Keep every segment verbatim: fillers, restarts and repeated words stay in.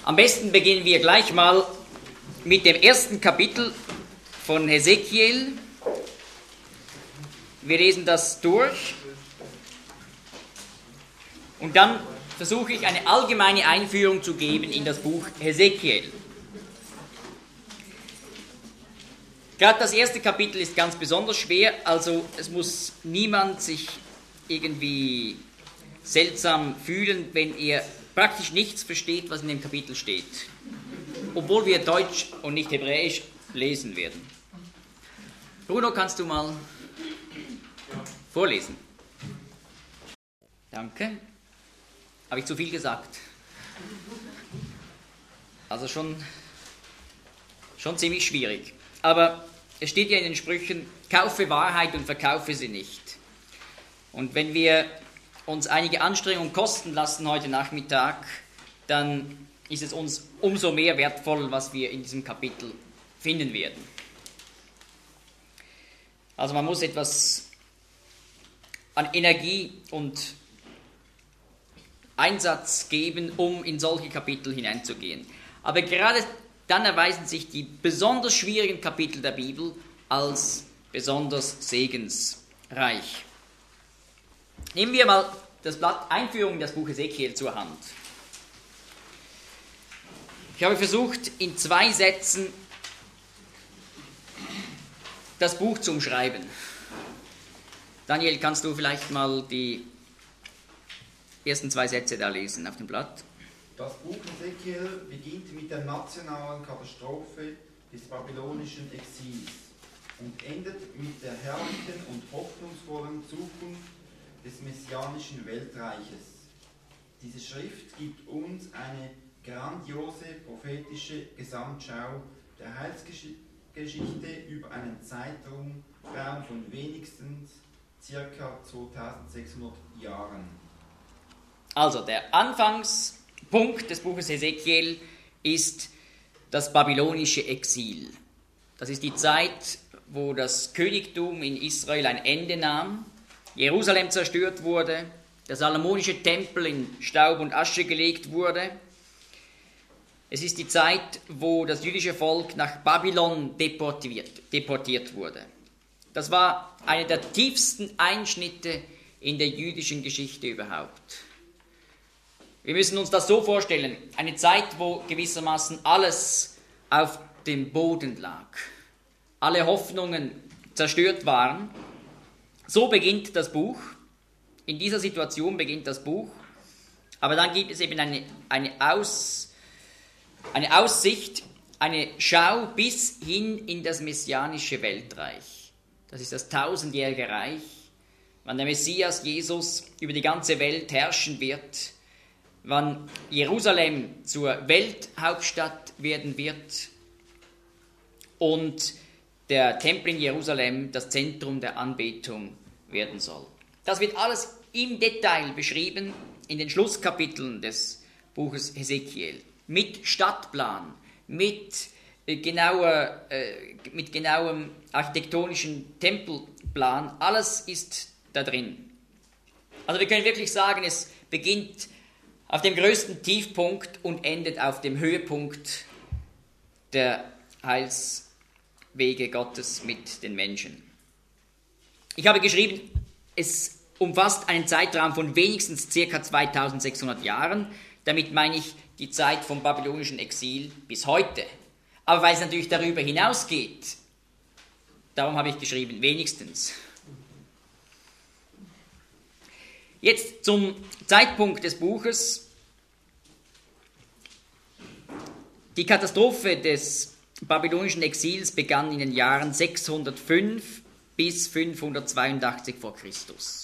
Am besten beginnen wir gleich mal mit dem ersten Kapitel von Hesekiel. Wir lesen das durch und dann versuche ich eine allgemeine Einführung zu geben in das Buch Hesekiel. Gerade das erste Kapitel ist ganz besonders schwer, also es muss niemand sich irgendwie seltsam fühlen, wenn er praktisch nichts versteht, was in dem Kapitel steht. Obwohl wir Deutsch und nicht Hebräisch lesen werden. Bruno, kannst du mal vorlesen? Danke. Habe ich zu viel gesagt? Also schon, schon ziemlich schwierig. Aber es steht ja in den Sprüchen, kaufe Wahrheit und verkaufe sie nicht. Und wenn wir uns einige Anstrengungen kosten lassen heute Nachmittag, dann ist es uns umso mehr wertvoll, was wir in diesem Kapitel finden werden. Also man muss etwas an Energie und Einsatz geben, um in solche Kapitel hineinzugehen. Aber gerade dann erweisen sich die besonders schwierigen Kapitel der Bibel als besonders segensreich. Nehmen wir mal das Blatt Einführung in das Buch Hesekiel zur Hand. Ich habe versucht, in zwei Sätzen das Buch zu umschreiben. Daniel, kannst du vielleicht mal die ersten zwei Sätze da lesen auf dem Blatt? Das Buch Hesekiel beginnt mit der nationalen Katastrophe des babylonischen Exils und endet mit der herrlichen und hoffnungsvollen Zukunft des messianischen Weltreiches. Diese Schrift gibt uns eine grandiose prophetische Gesamtschau der Heilsgeschichte über einen Zeitraum von wenigstens ca. zweitausendsechshundert Jahren. Also der Anfangspunkt des Buches Hesekiel ist das babylonische Exil. Das ist die Zeit, wo das Königtum in Israel ein Ende nahm, Jerusalem zerstört wurde, der salomonische Tempel in Staub und Asche gelegt wurde. Es ist die Zeit, wo das jüdische Volk nach Babylon deportiert, deportiert wurde. Das war einer der tiefsten Einschnitte in der jüdischen Geschichte überhaupt. Wir müssen uns das so vorstellen, eine Zeit, wo gewissermaßen alles auf dem Boden lag. Alle Hoffnungen zerstört waren. So beginnt das Buch, in dieser Situation beginnt das Buch, aber dann gibt es eben eine, eine, Aus, eine Aussicht, eine Schau bis hin in das messianische Weltreich. Das ist das tausendjährige Reich, wann der Messias Jesus über die ganze Welt herrschen wird, wann Jerusalem zur Welthauptstadt werden wird und der Tempel in Jerusalem das Zentrum der Anbetung werden soll. Das wird alles im Detail beschrieben in den Schlusskapiteln des Buches Hesekiel. Mit Stadtplan, mit, äh, genauer, äh, mit genauem architektonischen Tempelplan. Alles ist da drin. Also wir können wirklich sagen, es beginnt auf dem größten Tiefpunkt und endet auf dem Höhepunkt der Heilswege Gottes mit den Menschen. Ich habe geschrieben, es umfasst einen Zeitraum von wenigstens ca. zweitausendsechshundert Jahren. Damit meine ich die Zeit vom babylonischen Exil bis heute. Aber weil es natürlich darüber hinausgeht, darum habe ich geschrieben, wenigstens. Jetzt zum Zeitpunkt des Buches. Die Katastrophe des babylonischen Exils begann in den Jahren sechshundertfünf bis fünfhundertzweiundachtzig vor Christus.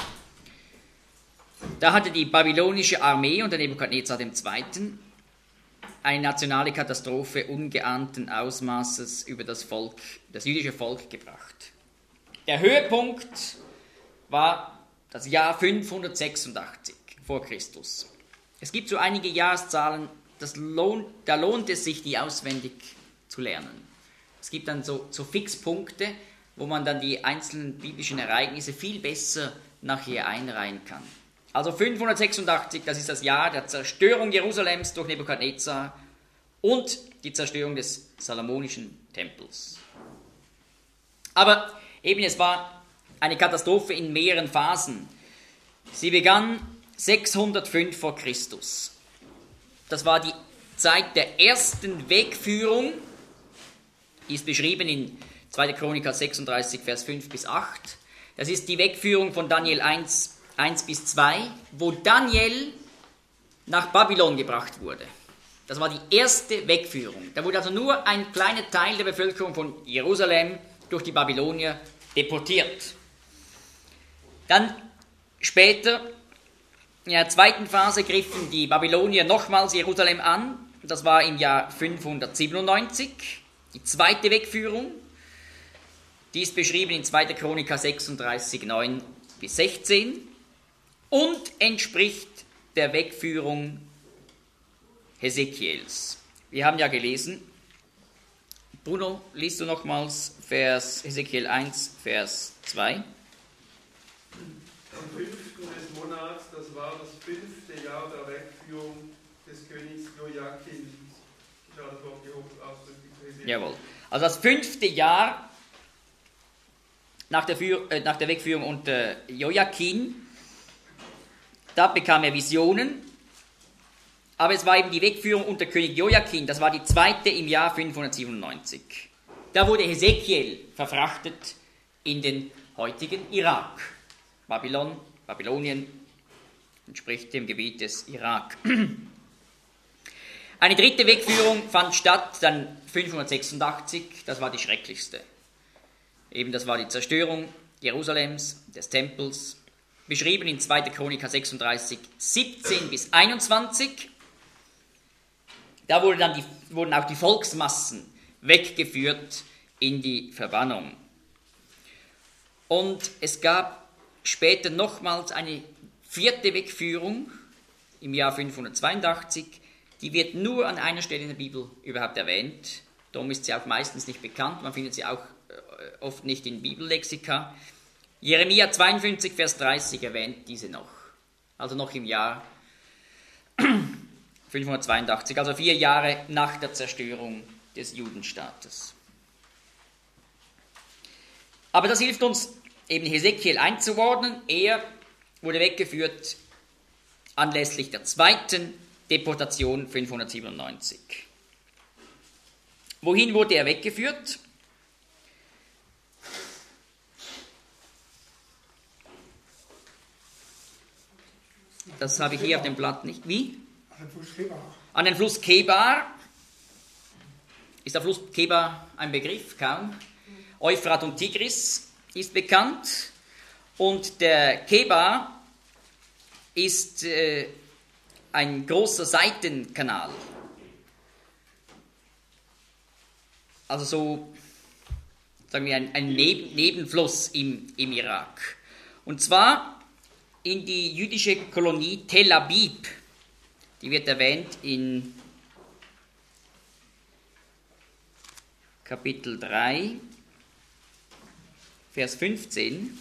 Da hatte die babylonische Armee unter Nebukadnezar der Zweite eine nationale Katastrophe ungeahnten Ausmaßes über das Volk, das jüdische Volk gebracht. Der Höhepunkt war das Jahr fünfhundertsechsundachtzig vor Christus. Es gibt so einige Jahreszahlen, das lohnt, da lohnt es sich, die auswendig zu lernen. Es gibt dann so, so Fixpunkte, wo man dann die einzelnen biblischen Ereignisse viel besser nachher einreihen kann. Also fünfhundertsechsundachtzig, das ist das Jahr der Zerstörung Jerusalems durch Nebukadnezar und die Zerstörung des Salomonischen Tempels. Aber eben, es war eine Katastrophe in mehreren Phasen. Sie begann sechshundertfünf vor Christus. Das war die Zeit der ersten Wegführung, die ist beschrieben in zweiter Chroniker sechsunddreißig, Vers fünf bis acht. Das ist die Wegführung von Daniel eins, eins bis zwei, wo Daniel nach Babylon gebracht wurde. Das war die erste Wegführung. Da wurde also nur ein kleiner Teil der Bevölkerung von Jerusalem durch die Babylonier deportiert. Dann später, in der zweiten Phase, griffen die Babylonier nochmals Jerusalem an. Das war im Jahr fünfhundertsiebenundneunzig, die zweite Wegführung. Die ist beschrieben in zweiter Chroniker sechsunddreißig, neun bis sechzehn und entspricht der Wegführung Hesekiels. Wir haben ja gelesen, Bruno, liest du nochmals Vers Hesekiel eins, Vers zwei? Am fünften des Monats, das war das fünfte Jahr der Wegführung des Königs Joachim. Ich habe das Wort gehoben, ausdrücklich. Jawohl. Also das fünfte Jahr nach der, Für, äh, nach der Wegführung unter Joachim, da bekam er Visionen, aber es war eben die Wegführung unter König Joachim, das war die zweite im Jahr fünfhundertsiebenundneunzig. Da wurde Hesekiel verfrachtet in den heutigen Irak. Babylon, Babylonien entspricht dem Gebiet des Irak. Eine dritte Wegführung fand statt, dann fünfhundertsechsundachtzig, das war die schrecklichste. Eben, das war die Zerstörung Jerusalems, des Tempels, beschrieben in zweiter Chroniker sechsunddreißig, siebzehn bis einundzwanzig. Da wurde dann die, wurden auch die Volksmassen weggeführt in die Verbannung. Und es gab später nochmals eine vierte Wegführung im Jahr fünfhundertzweiundachtzig. Die wird nur an einer Stelle in der Bibel überhaupt erwähnt. Darum ist sie auch meistens nicht bekannt. Man findet sie auch oft nicht in Bibellexika. Jeremia zweiundfünfzig, Vers dreißig erwähnt diese noch. Also noch im Jahr fünfhundertzweiundachtzig, also vier Jahre nach der Zerstörung des Judenstaates. Aber das hilft uns eben Hesekiel einzuordnen. Er wurde weggeführt anlässlich der zweiten Deportation fünfhundertsiebenundneunzig. Wohin wurde er weggeführt? Das habe ich hier auf dem Blatt nicht. Wie? An den Fluss Kebar. An den Fluss Kebar. Ist der Fluss Kebar ein Begriff? Kaum. Euphrat und Tigris ist bekannt. Und der Kebar ist äh, ein großer Seitenkanal. Also so, sagen wir, ein, ein Neben, Nebenfluss im, im Irak. Und zwar in die jüdische Kolonie Tel Abib. Die wird erwähnt in Kapitel drei, Vers fünfzehn.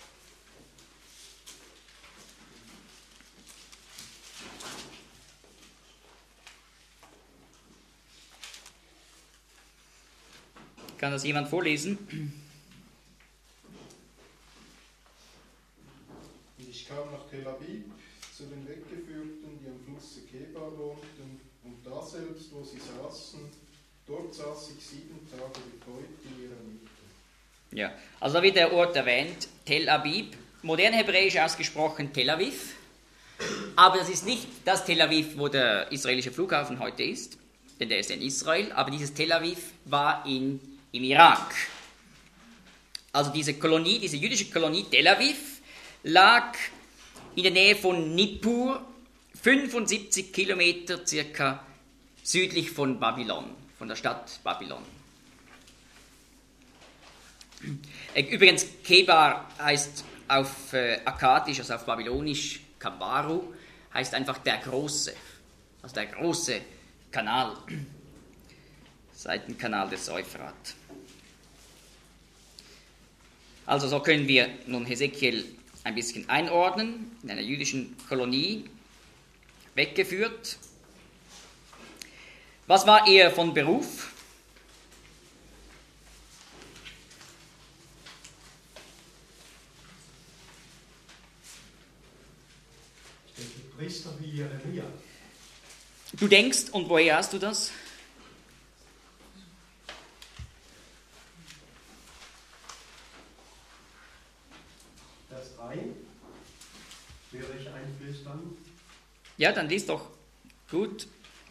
Kann das jemand vorlesen? Und ich kam nach Tel Abib zu den Weggeführten, die am Flusse Kebar wohnten, und da selbst, wo sie saßen, dort saß ich sieben Tage betreut in ihrer Mitte. Ja, also da wird der Ort erwähnt, Tel Abib, modern hebräisch ausgesprochen Tel Aviv, aber das ist nicht das Tel Aviv, wo der israelische Flughafen heute ist, denn der ist in Israel, aber dieses Tel Aviv war in, im Irak. Also diese Kolonie, diese jüdische Kolonie Tel Aviv lag in der Nähe von Nippur, fünfundsiebzig Kilometer circa südlich von Babylon, von der Stadt Babylon. Übrigens, Kebar heißt auf äh, Akkadisch, also auf Babylonisch, Kabaru, heißt einfach der Große, also der große Kanal, Seitenkanal des Euphrat. Also so können wir nun Hesekiel ein bisschen einordnen, in einer jüdischen Kolonie weggeführt. Was war er von Beruf? Ich denke, Priester wie Jeremia. Du denkst, und woher hast du das? Vers drei wäre ich einflüstern. Ja, dann lies doch. Gut.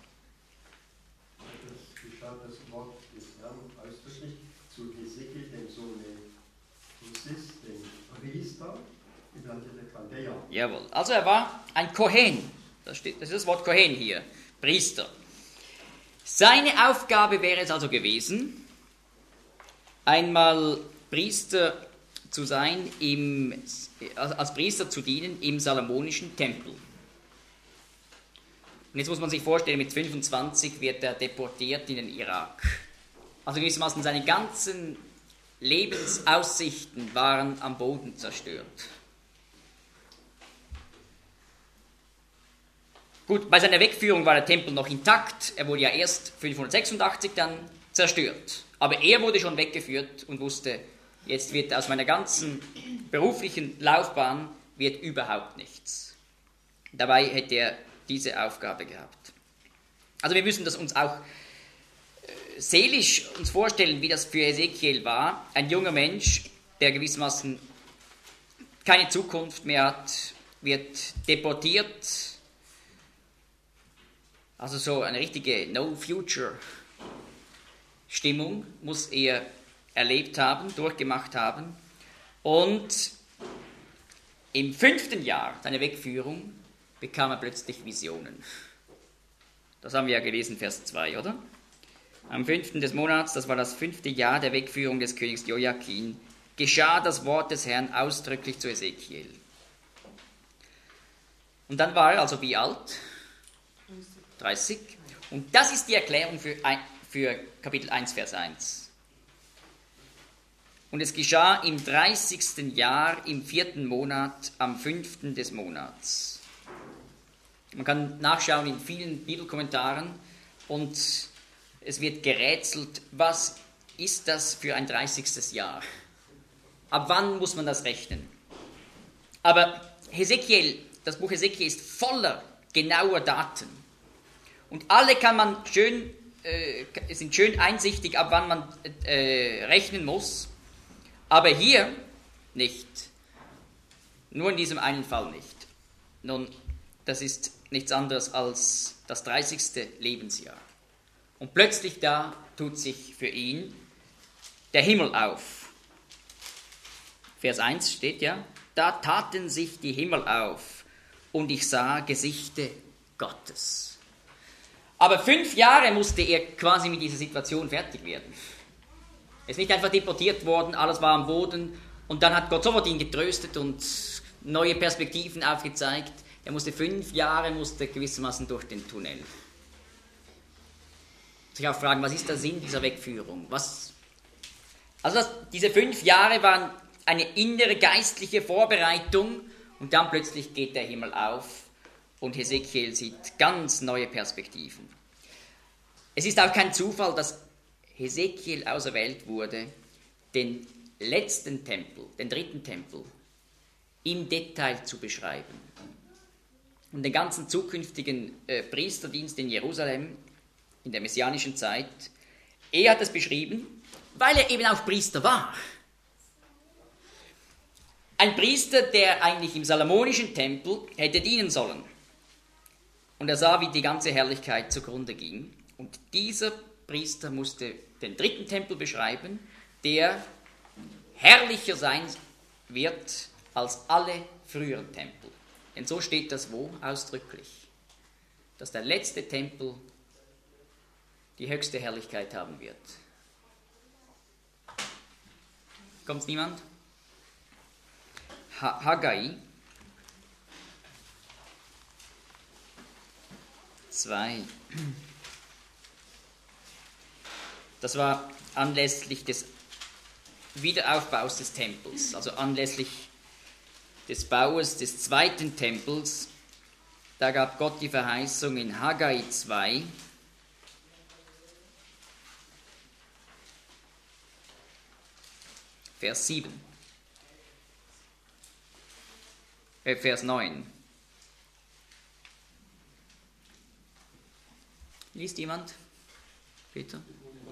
Es geschah das Wort des Herrn ausdrücklich zu Hesekiel, dem Sohne Moses, dem Priester im Lande der Chaldäer. Jawohl. Also er war ein Kohen. Das, steht, das ist das Wort Kohen hier. Priester. Seine Aufgabe wäre es also gewesen, einmal Priester zu sein, im, als Priester zu dienen im Salomonischen Tempel. Und jetzt muss man sich vorstellen, mit fünfundzwanzig wird er deportiert in den Irak. Also gewissermaßen seine ganzen Lebensaussichten waren am Boden zerstört. Gut, bei seiner Wegführung war der Tempel noch intakt. Er wurde ja erst fünfhundertsechsundachtzig dann zerstört. Aber er wurde schon weggeführt und wusste, jetzt wird aus meiner ganzen beruflichen Laufbahn wird überhaupt nichts. Dabei hätte er diese Aufgabe gehabt. Also wir müssen das uns auch äh, seelisch uns vorstellen, wie das für Hesekiel war. Ein junger Mensch, der gewissermaßen keine Zukunft mehr hat, wird deportiert. Also so eine richtige No-Future-Stimmung muss er erlebt haben, durchgemacht haben. Und im fünften Jahr seiner Wegführung bekam er plötzlich Visionen. Das haben wir ja gelesen, Vers zwei, oder? Am fünften des Monats, das war das fünfte Jahr der Wegführung des Königs Joachim, geschah das Wort des Herrn ausdrücklich zu Hesekiel. Und dann war er also wie alt? dreißig. Und das ist die Erklärung für, für Kapitel eins, Vers eins. Und es geschah im dreißigsten Jahr, im vierten Monat, am fünften des Monats. Man kann nachschauen in vielen Bibelkommentaren und es wird gerätselt, was ist das für ein dreißigstes Jahr? Ab wann muss man das rechnen? Aber Hesekiel, das Buch Hesekiel ist voller genauer Daten. Und alle kann man schön, äh, sind schön einsichtig, ab wann man äh, rechnen muss. Aber hier nicht. Nur in diesem einen Fall nicht. Nun, das ist nichts anderes als das dreißigste Lebensjahr. Und plötzlich da tut sich für ihn der Himmel auf. Vers eins steht ja, da taten sich die Himmel auf und ich sah Gesichte Gottes. Aber fünf Jahre musste er quasi mit dieser Situation fertig werden. Er ist nicht einfach deportiert worden, alles war am Boden und dann hat Gott sofort ihn getröstet und neue Perspektiven aufgezeigt. Er musste fünf Jahre, musste gewissermaßen durch den Tunnel. Sich auch fragen, was ist der Sinn dieser Wegführung? Was? Also das, diese fünf Jahre waren eine innere geistliche Vorbereitung und dann plötzlich geht der Himmel auf und Hesekiel sieht ganz neue Perspektiven. Es ist auch kein Zufall, dass Hesekiel auserwählt wurde, den letzten Tempel, den dritten Tempel, im Detail zu beschreiben. Und den ganzen zukünftigen äh, Priesterdienst in Jerusalem, in der messianischen Zeit, er hat es beschrieben, weil er eben auch Priester war. Ein Priester, der eigentlich im salomonischen Tempel hätte dienen sollen. Und er sah, wie die ganze Herrlichkeit zugrunde ging. Und dieser Priester musste den dritten Tempel beschreiben, der herrlicher sein wird als alle früheren Tempel. Denn so steht das wo ausdrücklich, dass der letzte Tempel die höchste Herrlichkeit haben wird. Kommt niemand? Ha- Haggai zwei. Das war anlässlich des Wiederaufbaus des Tempels, also anlässlich des Baues des zweiten Tempels, da gab Gott die Verheißung in Haggai zwei, Vers sieben, äh, Vers neun. Liest jemand? Peter?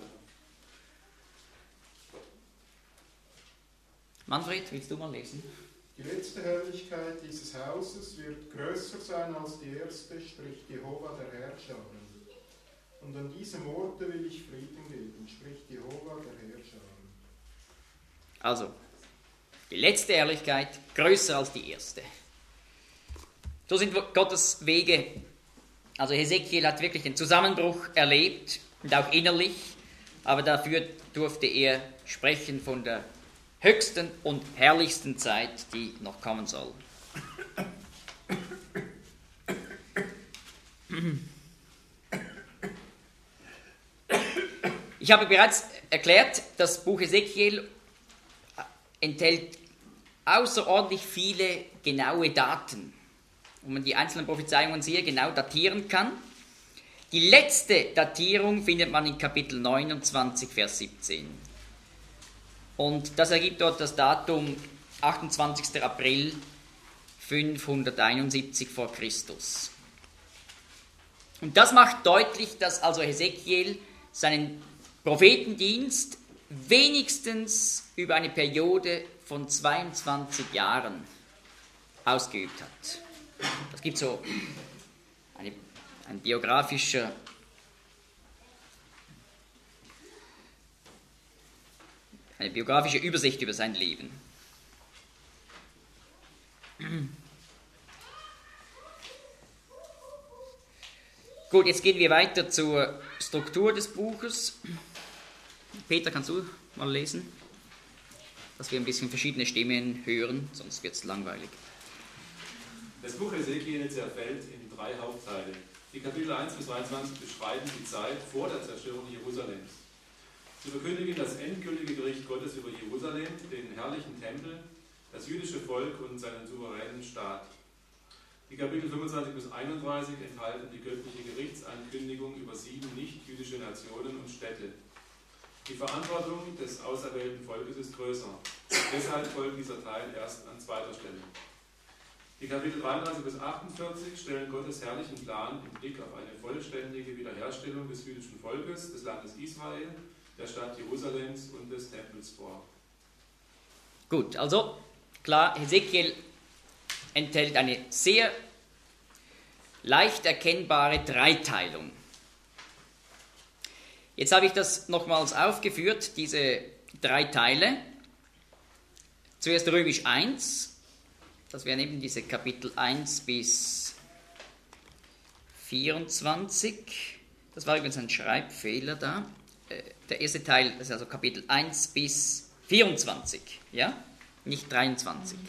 Manfred, willst du mal lesen? Die letzte Herrlichkeit dieses Hauses wird größer sein als die erste, spricht Jehova der Herrscharen. Und an diesem Orte will ich Frieden geben, spricht Jehova der Herrscharen. Also, die letzte Herrlichkeit größer als die erste. So sind Gottes Wege. Also Hesekiel hat wirklich den Zusammenbruch erlebt und auch innerlich, aber dafür durfte er sprechen von der höchsten und herrlichsten Zeit, die noch kommen soll. Ich habe bereits erklärt, das Buch Hesekiel enthält außerordentlich viele genaue Daten, wo man die einzelnen Prophezeiungen sehr genau datieren kann. Die letzte Datierung findet man in Kapitel neunundzwanzig, Vers siebzehn. Und das ergibt dort das Datum achtundzwanzigster April fünfhunderteinundsiebzig vor Christus. Und das macht deutlich, dass also Hesekiel seinen Prophetendienst wenigstens über eine Periode von zweiundzwanzig Jahren ausgeübt hat. Es gibt so eine, ein biografischer eine biografische Übersicht über sein Leben. Gut, jetzt gehen wir weiter zur Struktur des Buches. Peter, kannst du mal lesen? Dass wir ein bisschen verschiedene Stimmen hören, sonst wird es langweilig. Das Buch Hesekiel zerfällt in drei Hauptteile. Die Kapitel eins bis zweiundzwanzig beschreiben die Zeit vor der Zerstörung Jerusalems. Sie verkündigen das endgültige Gericht Gottes über Jerusalem, den herrlichen Tempel, das jüdische Volk und seinen souveränen Staat. Die Kapitel fünfundzwanzig bis einunddreißig enthalten die göttliche Gerichtsankündigung über sieben nicht-jüdische Nationen und Städte. Die Verantwortung des auserwählten Volkes ist größer. Deshalb folgt dieser Teil erst an zweiter Stelle. Die Kapitel dreiunddreißig bis achtundvierzig stellen Gottes herrlichen Plan im Blick auf eine vollständige Wiederherstellung des jüdischen Volkes, des Landes Israel, der Stadt Jerusalems und des Tempels vor. Gut, also klar, Hesekiel enthält eine sehr leicht erkennbare Dreiteilung. Jetzt habe ich das nochmals aufgeführt, diese drei Teile. Zuerst Römisch eins, das wären eben diese Kapitel eins bis vierundzwanzig. Das war übrigens ein Schreibfehler da. Der erste Teil, das ist also Kapitel eins bis vierundzwanzig, ja? Nicht dreiundzwanzig.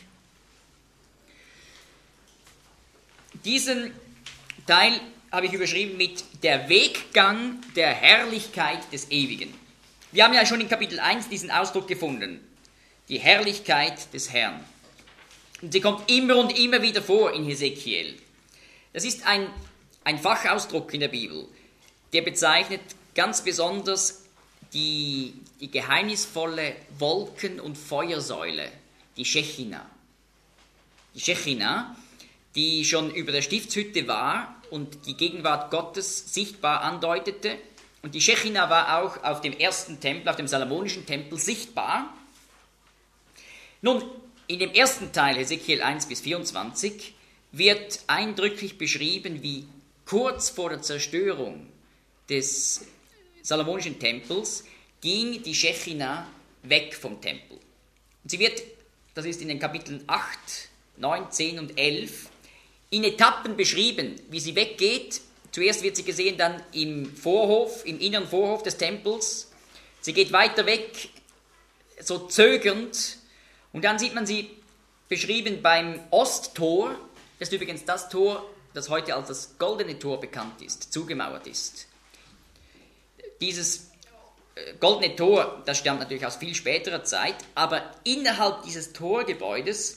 Diesen Teil habe ich überschrieben mit der Weggang der Herrlichkeit des Ewigen. Wir haben ja schon in Kapitel eins diesen Ausdruck gefunden, die Herrlichkeit des Herrn. Und sie kommt immer und immer wieder vor in Hesekiel. Das ist ein, ein Fachausdruck in der Bibel, der bezeichnet ganz besonders die, die geheimnisvolle Wolken- und Feuersäule, die Shechina. Die Shechina, die schon über der Stiftshütte war und die Gegenwart Gottes sichtbar andeutete. Und die Shechina war auch auf dem ersten Tempel, auf dem Salomonischen Tempel sichtbar. Nun, in dem ersten Teil, Hesekiel eins bis vierundzwanzig, wird eindrücklich beschrieben, wie kurz vor der Zerstörung des Salomonischen Tempels ging die Shechina weg vom Tempel. Und sie wird, das ist in den Kapiteln acht, neun, zehn und elf, in Etappen beschrieben, wie sie weggeht. Zuerst wird sie gesehen dann im Vorhof, im inneren Vorhof des Tempels. Sie geht weiter weg, so zögernd. Und dann sieht man sie beschrieben beim Osttor. Das ist übrigens das Tor, das heute als das Goldene Tor bekannt ist, zugemauert ist. Dieses Goldene Tor, das stammt natürlich aus viel späterer Zeit, aber innerhalb dieses Torgebäudes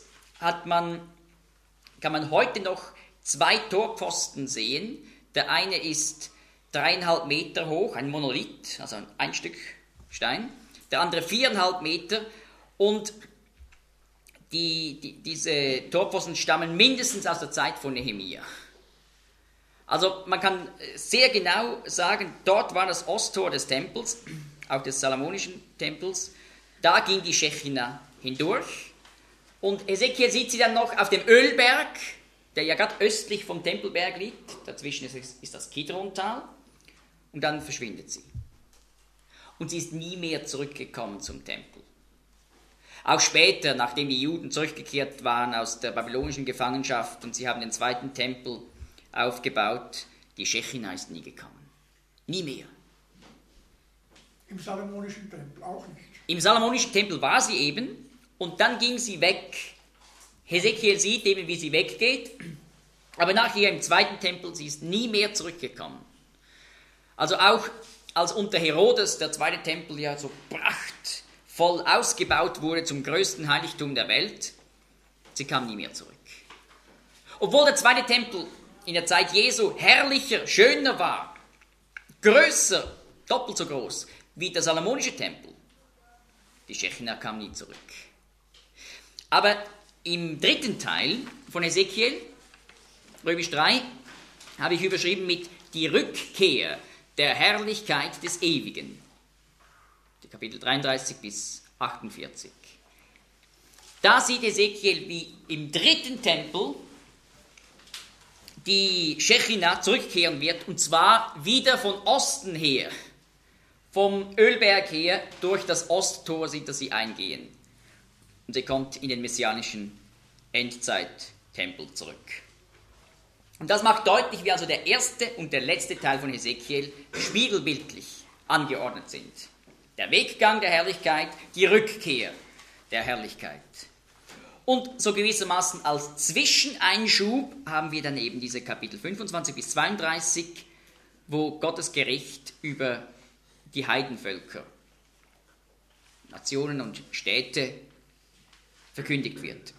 hat man, kann man heute noch zwei Torpfosten sehen. Der eine ist dreieinhalb Meter hoch, ein Monolith, also ein Stück Stein. Der andere viereinhalb Meter. Und die, die, diese Torpfosten stammen mindestens aus der Zeit von Nehemia. Also man kann sehr genau sagen, dort war das Osttor des Tempels, auch des Salomonischen Tempels. Da ging die Schechina hindurch. Und Hesekiel sieht sie dann noch auf dem Ölberg, der ja gerade östlich vom Tempelberg liegt. Dazwischen ist, ist das Kidrontal. Und dann verschwindet sie. Und sie ist nie mehr zurückgekommen zum Tempel. Auch später, nachdem die Juden zurückgekehrt waren aus der babylonischen Gefangenschaft und sie haben den zweiten Tempel aufgebaut, die Schechina ist nie gekommen. Nie mehr. Im Salomonischen Tempel auch nicht. Im Salomonischen Tempel war sie eben und dann ging sie weg. Hesekiel sieht eben, wie sie weggeht, aber nachher im zweiten Tempel, sie ist nie mehr zurückgekommen. Also auch als unter Herodes der zweite Tempel ja so prachtvoll ausgebaut wurde zum größten Heiligtum der Welt, sie kam nie mehr zurück. Obwohl der zweite Tempel in der Zeit Jesu herrlicher, schöner war, größer, doppelt so groß wie der Salomonische Tempel, die Schechina kam nie zurück. Aber im dritten Teil von Hesekiel, Römisch drei, habe ich überschrieben mit die Rückkehr der Herrlichkeit des Ewigen. Die Kapitel dreiunddreißig bis achtundvierzig. Da sieht Hesekiel, wie im dritten Tempel die Schechina zurückkehren wird, und zwar wieder von Osten her, vom Ölberg her, durch das Osttor sieht er sie eingehen. Und sie kommt in den messianischen Endzeit-Tempel zurück. Und das macht deutlich, wie also der erste und der letzte Teil von Hesekiel spiegelbildlich angeordnet sind. Der Weggang der Herrlichkeit, die Rückkehr der Herrlichkeit. Und so gewissermaßen als Zwischeneinschub haben wir dann eben diese Kapitel fünfundzwanzig bis zweiunddreißig, wo Gottes Gericht über die Heidenvölker, Nationen und Städte verkündigt wird.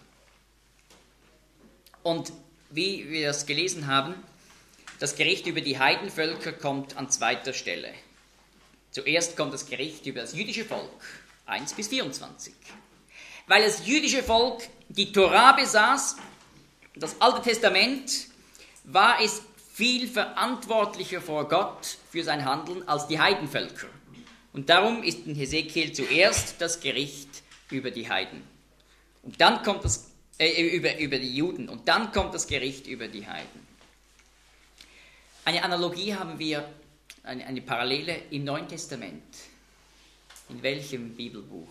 Und wie wir das gelesen haben, das Gericht über die Heidenvölker kommt an zweiter Stelle. Zuerst kommt das Gericht über das jüdische Volk, eins bis vierundzwanzig. Weil das jüdische Volk die Tora besaß, das Alte Testament, war es viel verantwortlicher vor Gott für sein Handeln als die Heidenvölker. Und darum ist in Hesekiel zuerst das Gericht über die Heiden. Und dann kommt das äh, über, über die Juden. Und dann kommt das Gericht über die Heiden. Eine Analogie haben wir, eine, eine Parallele im Neuen Testament. In welchem Bibelbuch?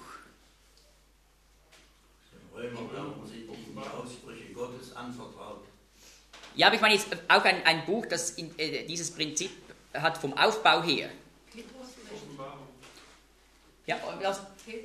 Römer haben sich die Aussprüche Gottes anvertraut. Ja, aber ich meine jetzt auch ein, ein Buch, das in, äh, dieses Prinzip hat vom Aufbau her. Ja, das,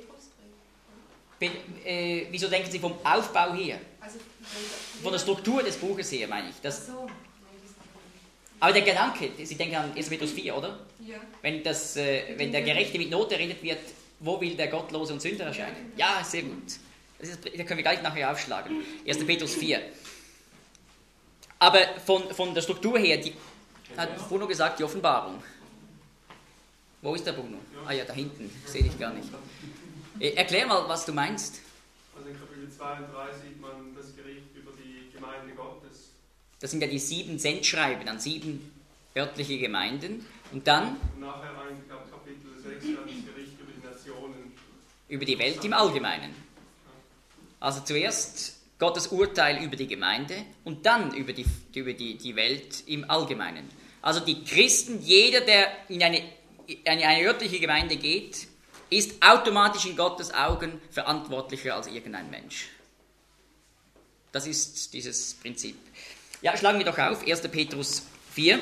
äh, wieso denken Sie vom Aufbau her? Von der Struktur des Buches her, meine ich. Das, aber der Gedanke, Sie denken an erster Petrus vier, oder? Ja. Wenn, das, äh, wenn der Gerechte mit Not erredet wird, wo will der Gottlose und Sünder erscheinen? Ja, sehr gut. Das ist, da können wir gleich nachher aufschlagen. erster Petrus vier. Aber von, von der Struktur her, die, hat Bruno gesagt, die Offenbarung. Wo ist der Bruno? Ah ja, da hinten, sehe ich gar nicht. Äh, erklär mal, was du meinst. Also in Kapitel zwei und drei sieht man das Gericht über die Gemeinde Gottes. Das sind ja die sieben Sendschreiben an sieben örtliche Gemeinden. Und dann? Und nachher eigentlich ab Kapitel sechs dann das Gericht über die Nationen. Über die Welt im Allgemeinen. Also zuerst Gottes Urteil über die Gemeinde und dann über die, über die, die Welt im Allgemeinen. Also die Christen, jeder, der in eine, in eine örtliche Gemeinde geht, ist automatisch in Gottes Augen verantwortlicher als irgendein Mensch. Das ist dieses Prinzip. Ja, schlagen wir doch auf, erster Petrus vier.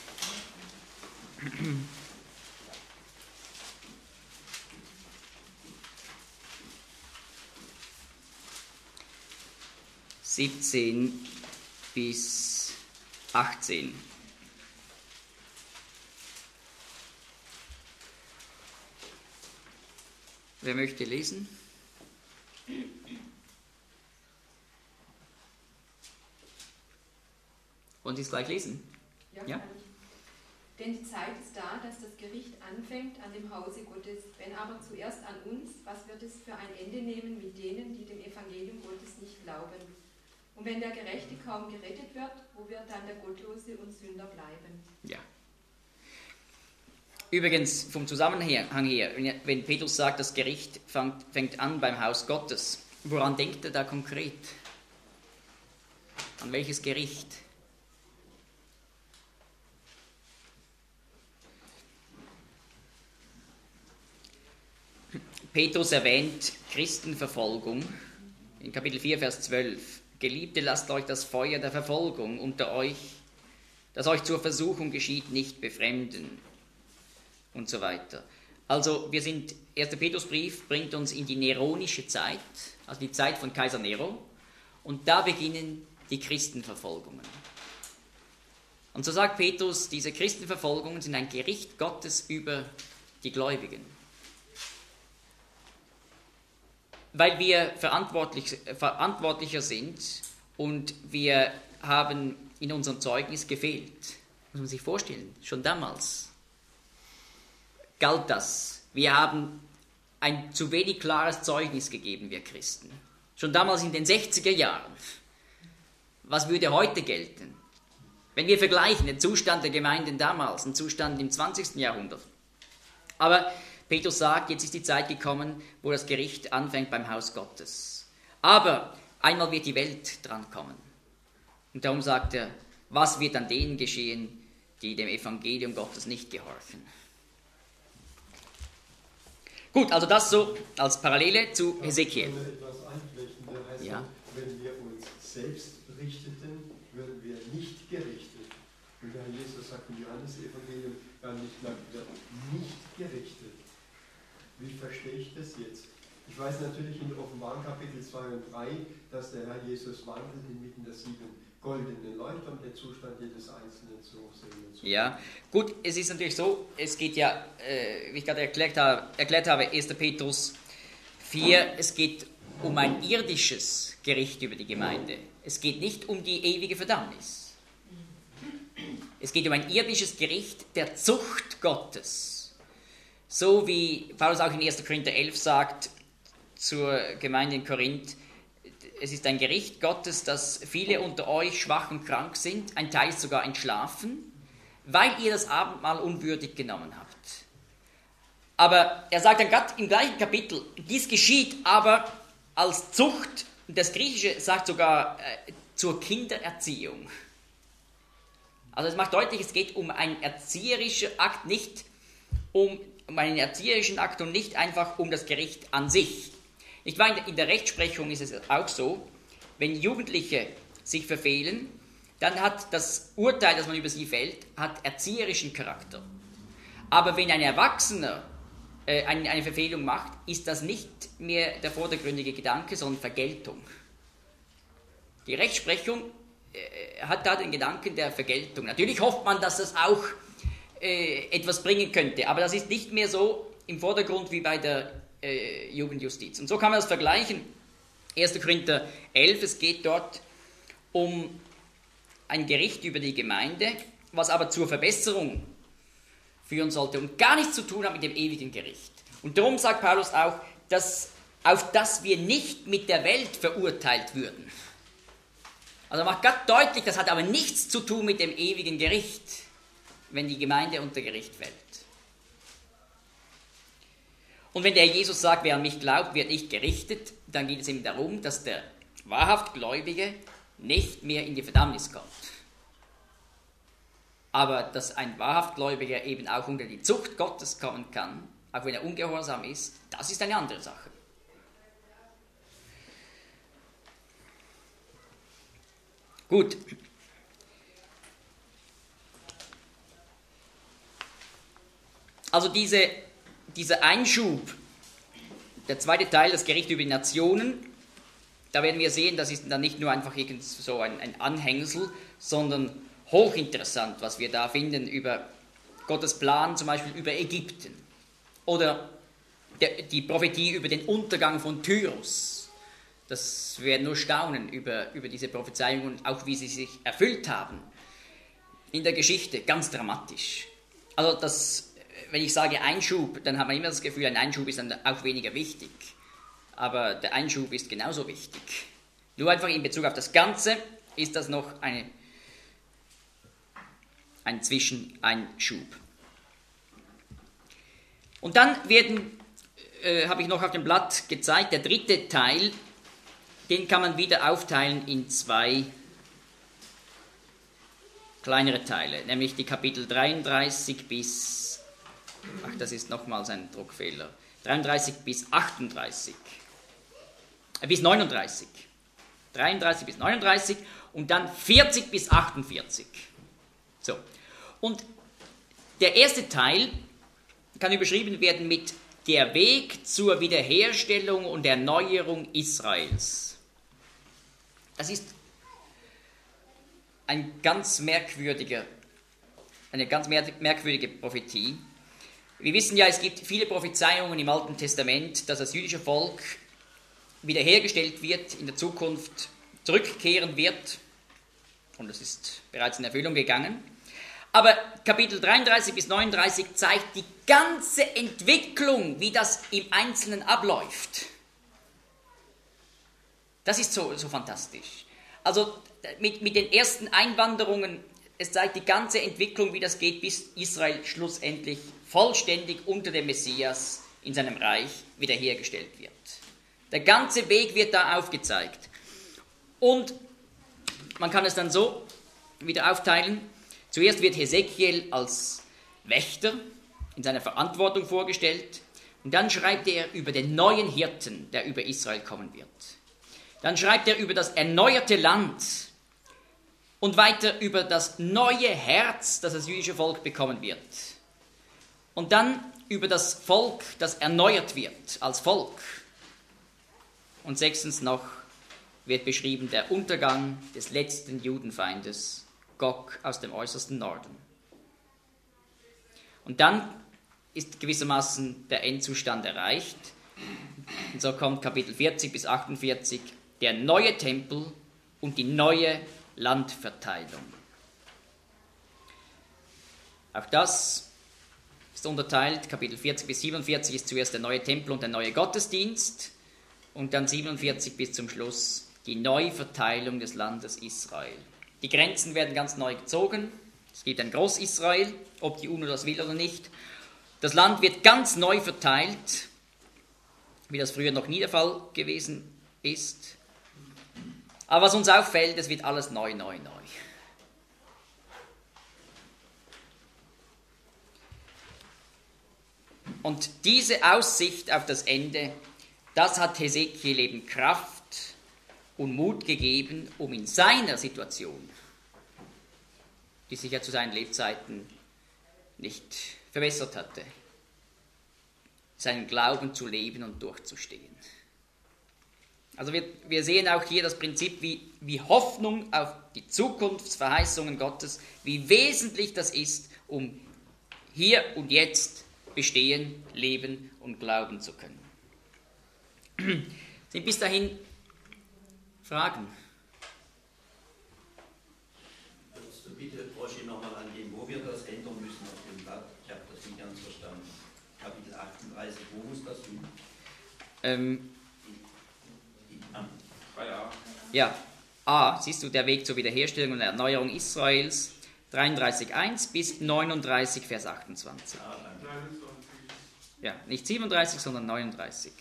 siebzehn bis achtzehn. Wer möchte lesen? Wollen Sie es gleich lesen? Ja, Ja? kann ich. Denn die Zeit ist da, dass das Gericht anfängt an dem Hause Gottes. Wenn aber zuerst an uns, was wird es für ein Ende nehmen mit denen, die dem Evangelium Gottes nicht glauben? Und wenn der Gerechte kaum gerettet wird, wo wird dann der Gottlose und Sünder bleiben? Ja. Übrigens, vom Zusammenhang her, wenn Petrus sagt, das Gericht fängt, fängt an beim Haus Gottes, woran denkt er da konkret? An welches Gericht? Petrus erwähnt Christenverfolgung in Kapitel vier, Vers zwölf. Geliebte, lasst euch das Feuer der Verfolgung unter euch, das euch zur Versuchung geschieht, nicht befremden und so weiter. Also wir sind, erster Petrusbrief bringt uns in die neronische Zeit, also die Zeit von Kaiser Nero, und da beginnen die Christenverfolgungen. Und so sagt Petrus, diese Christenverfolgungen sind ein Gericht Gottes über die Gläubigen. Weil wir verantwortlich, verantwortlicher sind und wir haben in unserem Zeugnis gefehlt. Muss man sich vorstellen, schon damals galt das. Wir haben ein zu wenig klares Zeugnis gegeben, wir Christen. Schon damals in den sechziger Jahren. Was würde heute gelten? Wenn wir vergleichen den Zustand der Gemeinden damals, den Zustand im zwanzigsten Jahrhundert. Aber Petrus sagt, jetzt ist die Zeit gekommen, wo das Gericht anfängt beim Haus Gottes. Aber einmal wird die Welt drankommen. Und darum sagt er, was wird an denen geschehen, die dem Evangelium Gottes nicht gehorchen? Gut, also das so als Parallele zu Hesekiel. Ich will etwas einflechten, der heißt, Ja. wenn wir uns selbst richteten, würden wir nicht gerichtet. Und der Herr Jesus sagt im Johannes-Evangelium, gar nicht lang, wird nicht gerichtet. Wie verstehe ich das jetzt? Ich weiß natürlich in Offenbarung Kapitel zwei und drei, dass der Herr Jesus wandelt inmitten der sieben goldenen Leuchter, um den Zustand jedes Einzelnen zu sehen. Zu Ja, gut, es ist natürlich so, es geht ja, äh, wie ich gerade erklärt habe, erklärt habe, erster Petrus vier, es geht um ein irdisches Gericht über die Gemeinde. Es geht nicht um die ewige Verdammnis. Es geht um ein irdisches Gericht der Zucht Gottes. So wie Paulus auch in erster Korinther elf sagt zur Gemeinde in Korinth, es ist ein Gericht Gottes, dass viele unter euch schwach und krank sind, ein Teil ist sogar entschlafen, weil ihr das Abendmahl unwürdig genommen habt. Aber er sagt dann gerade im gleichen Kapitel, dies geschieht aber als Zucht, und das Griechische sagt sogar äh, zur Kindererziehung. Also es macht deutlich, es geht um einen erzieherischen Akt, nicht um, um einen erzieherischen Akt und nicht einfach um das Gericht an sich. Ich meine, in der Rechtsprechung ist es auch so, wenn Jugendliche sich verfehlen, dann hat das Urteil, das man über sie fällt, hat erzieherischen Charakter. Aber wenn ein Erwachsener äh, eine, eine Verfehlung macht, ist das nicht mehr der vordergründige Gedanke, sondern Vergeltung. Die Rechtsprechung äh, hat da den Gedanken der Vergeltung. Natürlich hofft man, dass das auch äh, etwas bringen könnte, aber das ist nicht mehr so im Vordergrund wie bei der äh, Jugendjustiz. Und so kann man das vergleichen. erster Korinther elf, es geht dort um ein Gericht über die Gemeinde, was aber zur Verbesserung führen sollte und gar nichts zu tun hat mit dem ewigen Gericht. Und darum sagt Paulus auch, dass, auf dass wir nicht mit der Welt verurteilt würden. Also er macht ganz deutlich, das hat aber nichts zu tun mit dem ewigen Gericht, wenn die Gemeinde unter Gericht fällt. Und wenn der Jesus sagt, wer an mich glaubt, wird nicht gerichtet, dann geht es ihm darum, dass der wahrhaft Gläubige nicht mehr in die Verdammnis kommt. Aber dass ein wahrhaft Gläubiger eben auch unter die Zucht Gottes kommen kann, auch wenn er ungehorsam ist, das ist eine andere Sache. Gut. Also diese, dieser Einschub, der zweite Teil, das Gericht über die Nationen, da werden wir sehen, das ist dann nicht nur einfach irgend so ein, ein Anhängsel, sondern hochinteressant, was wir da finden über Gottes Plan, zum Beispiel über Ägypten. Oder der, die Prophetie über den Untergang von Tyrus. Das werden nur staunen über, über diese Prophezeiungen, auch wie sie sich erfüllt haben. in der Geschichte ganz dramatisch. Also das, wenn ich sage Einschub, dann hat man immer das Gefühl, ein Einschub ist dann auch weniger wichtig. Aber der Einschub ist genauso wichtig. Nur einfach in Bezug auf das Ganze ist das noch eine, ein Zwischeneinschub. Und dann werden, äh, habe ich noch auf dem Blatt gezeigt, der dritte Teil, den kann man wieder aufteilen in zwei kleinere Teile, nämlich die Kapitel dreiunddreißig bis, ach, das ist nochmals ein druckfehler, dreiunddreißig bis achtunddreißig, äh, bis neununddreißig, dreiunddreißig bis neununddreißig und dann vierzig bis achtundvierzig. So, und der erste Teil kann überschrieben werden mit der Weg zur Wiederherstellung und Erneuerung Israels. Das ist ein ganz merkwürdiger, eine ganz merkwürdige Prophetie. Wir wissen ja, es gibt viele Prophezeiungen im Alten Testament, dass das jüdische Volk wiederhergestellt wird, in der Zukunft zurückkehren wird. Und das ist bereits in Erfüllung gegangen. Aber Kapitel dreiunddreißig bis neununddreißig zeigt die ganze Entwicklung, wie das im Einzelnen abläuft. Das ist so, so fantastisch. Also mit, mit den ersten Einwanderungen, es zeigt die ganze Entwicklung, wie das geht, bis Israel schlussendlich vollständig unter dem Messias in seinem Reich wiederhergestellt wird. Der ganze Weg wird da aufgezeigt. Und man kann es dann so wieder aufteilen. Zuerst wird Hesekiel als Wächter in seiner Verantwortung vorgestellt und dann schreibt er über den neuen Hirten, der über Israel kommen wird. Dann schreibt er über das erneuerte Land und weiter über das neue Herz, das das jüdische Volk bekommen wird. Und dann über das Volk, das erneuert wird als Volk. Und sechstens noch wird beschrieben der Untergang des letzten Judenfeindes, Gog aus dem äußersten Norden. Und dann ist gewissermaßen der Endzustand erreicht. Und so kommt Kapitel vierzig bis achtundvierzig, der neue Tempel und die neue Landverteilung. Auch das ist unterteilt. Kapitel vierzig bis siebenundvierzig ist zuerst der neue Tempel und der neue Gottesdienst. Und dann siebenundvierzig bis zum Schluss die Neuverteilung des Landes Israel. Die Grenzen werden ganz neu gezogen. Es gibt ein Groß-Israel, ob die UNO das will oder nicht. Das Land wird ganz neu verteilt, wie das früher noch nie der Fall gewesen ist. Aber was uns auffällt, es wird alles neu, neu, neu. Und diese Aussicht auf das Ende, das hat Hesekiel eben Kraft und Mut gegeben, um in seiner Situation, die sich ja zu seinen Lebzeiten nicht verbessert hatte, seinen Glauben zu leben und durchzustehen. Also wir, wir sehen auch hier das Prinzip, wie, wie Hoffnung auf die Zukunftsverheißungen Gottes, wie wesentlich das ist, um hier und jetzt bestehen, leben und glauben zu können. Sind bis dahin Fragen? Würdest du bitte, Broschi, nochmal angehen, wo wir das ändern müssen auf dem Blatt? Ich habe das nicht ganz verstanden. Kapitel achtunddreißig, wo muss das hin? Ähm, drei a. Ja, A, siehst du, der Weg zur Wiederherstellung und Erneuerung Israels, dreiunddreißig eins bis neununddreißig, Vers achtundzwanzig. Ja, nicht siebenunddreißig, sondern neununddreißig.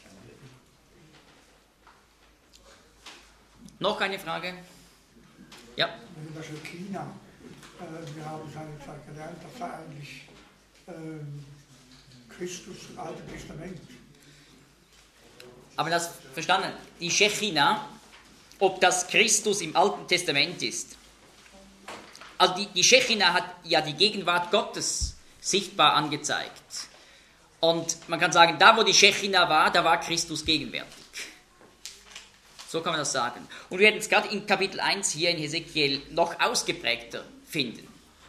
Noch eine Frage? Ja. Wenn das in China, äh, wir haben seinerzeit gelernt, das sei eigentlich ähm, Christus im Alten Testament. Aber das verstanden, die Shechina, ob das Christus im Alten Testament ist. Also die, die Shechina hat ja die Gegenwart Gottes sichtbar angezeigt. Und man kann sagen, da wo die Shechina war, da war Christus gegenwärtig. So kann man das sagen. Und wir werden es gerade in Kapitel eins hier in Hesekiel noch ausgeprägter finden.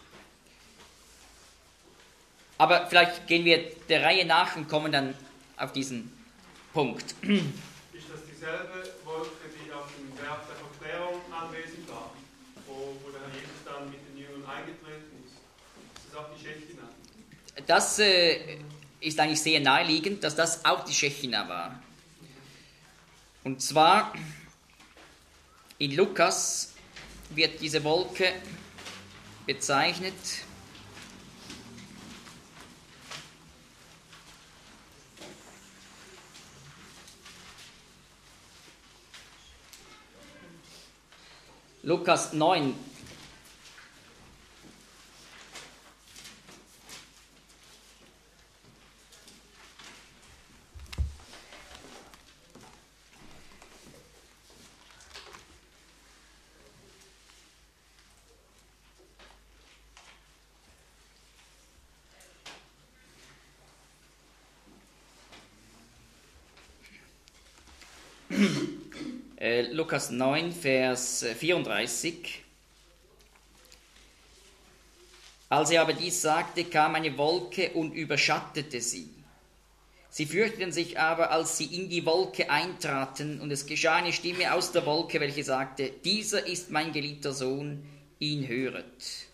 Aber vielleicht gehen wir der Reihe nach und kommen dann auf diesen Punkt. Ist das dieselbe Wolke, die auf dem Berg der Verklärung anwesend war, wo, wo der Herr Jesus dann mit den Jüngern eingetreten das äh, ist eigentlich sehr naheliegend, dass das auch die Schechina war. Und zwar in Lukas wird diese Wolke bezeichnet Lukas neun. Äh, Lukas neun, Vers vierunddreißig. Als er aber dies sagte, kam eine Wolke und überschattete sie. Sie fürchteten sich aber, als sie in die Wolke eintraten, und es geschah eine Stimme aus der Wolke, welche sagte, dieser ist mein geliebter Sohn, ihn höret.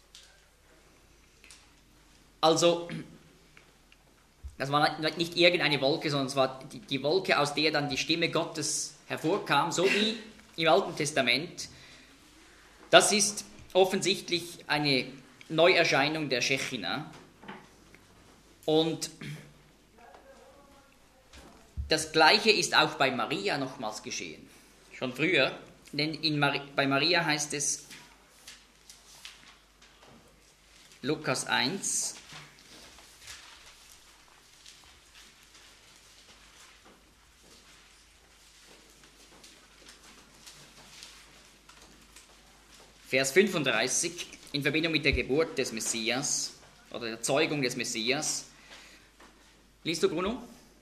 Also, das war nicht irgendeine Wolke, sondern es war die, die Wolke, aus der dann die Stimme Gottes hervorkam, so wie im Alten Testament. Das ist offensichtlich eine Neuerscheinung der Schechina. Und das Gleiche ist auch bei Maria nochmals geschehen. Schon früher, denn in Mar- bei Maria heißt es, Lukas eins, Vers fünfunddreißig, in Verbindung mit der Geburt des Messias oder der Zeugung des Messias. Liest du, Bruno?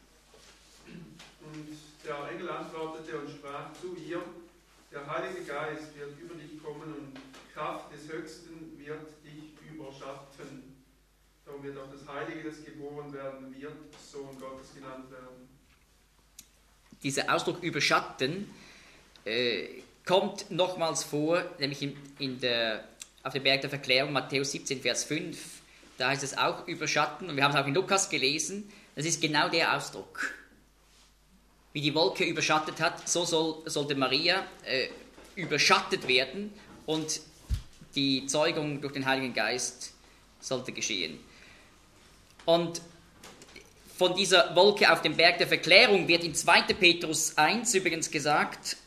Und der Engel antwortete und sprach zu ihr, der Heilige Geist wird über dich kommen und Kraft des Höchsten wird dich überschatten. Darum wird auch das Heilige, das geboren werden wird, Sohn Gottes genannt werden. Dieser Ausdruck überschatten äh, kommt nochmals vor, nämlich in, in der, auf dem Berg der Verklärung, Matthäus siebzehn, Vers fünf. Da heißt es auch überschatten, und wir haben es auch in Lukas gelesen. Das ist genau der Ausdruck. Wie die Wolke überschattet hat, so soll, sollte Maria äh, überschattet werden, und die Zeugung durch den Heiligen Geist sollte geschehen. Und von dieser Wolke auf dem Berg der Verklärung wird in zweiter Petrus eins übrigens gesagt,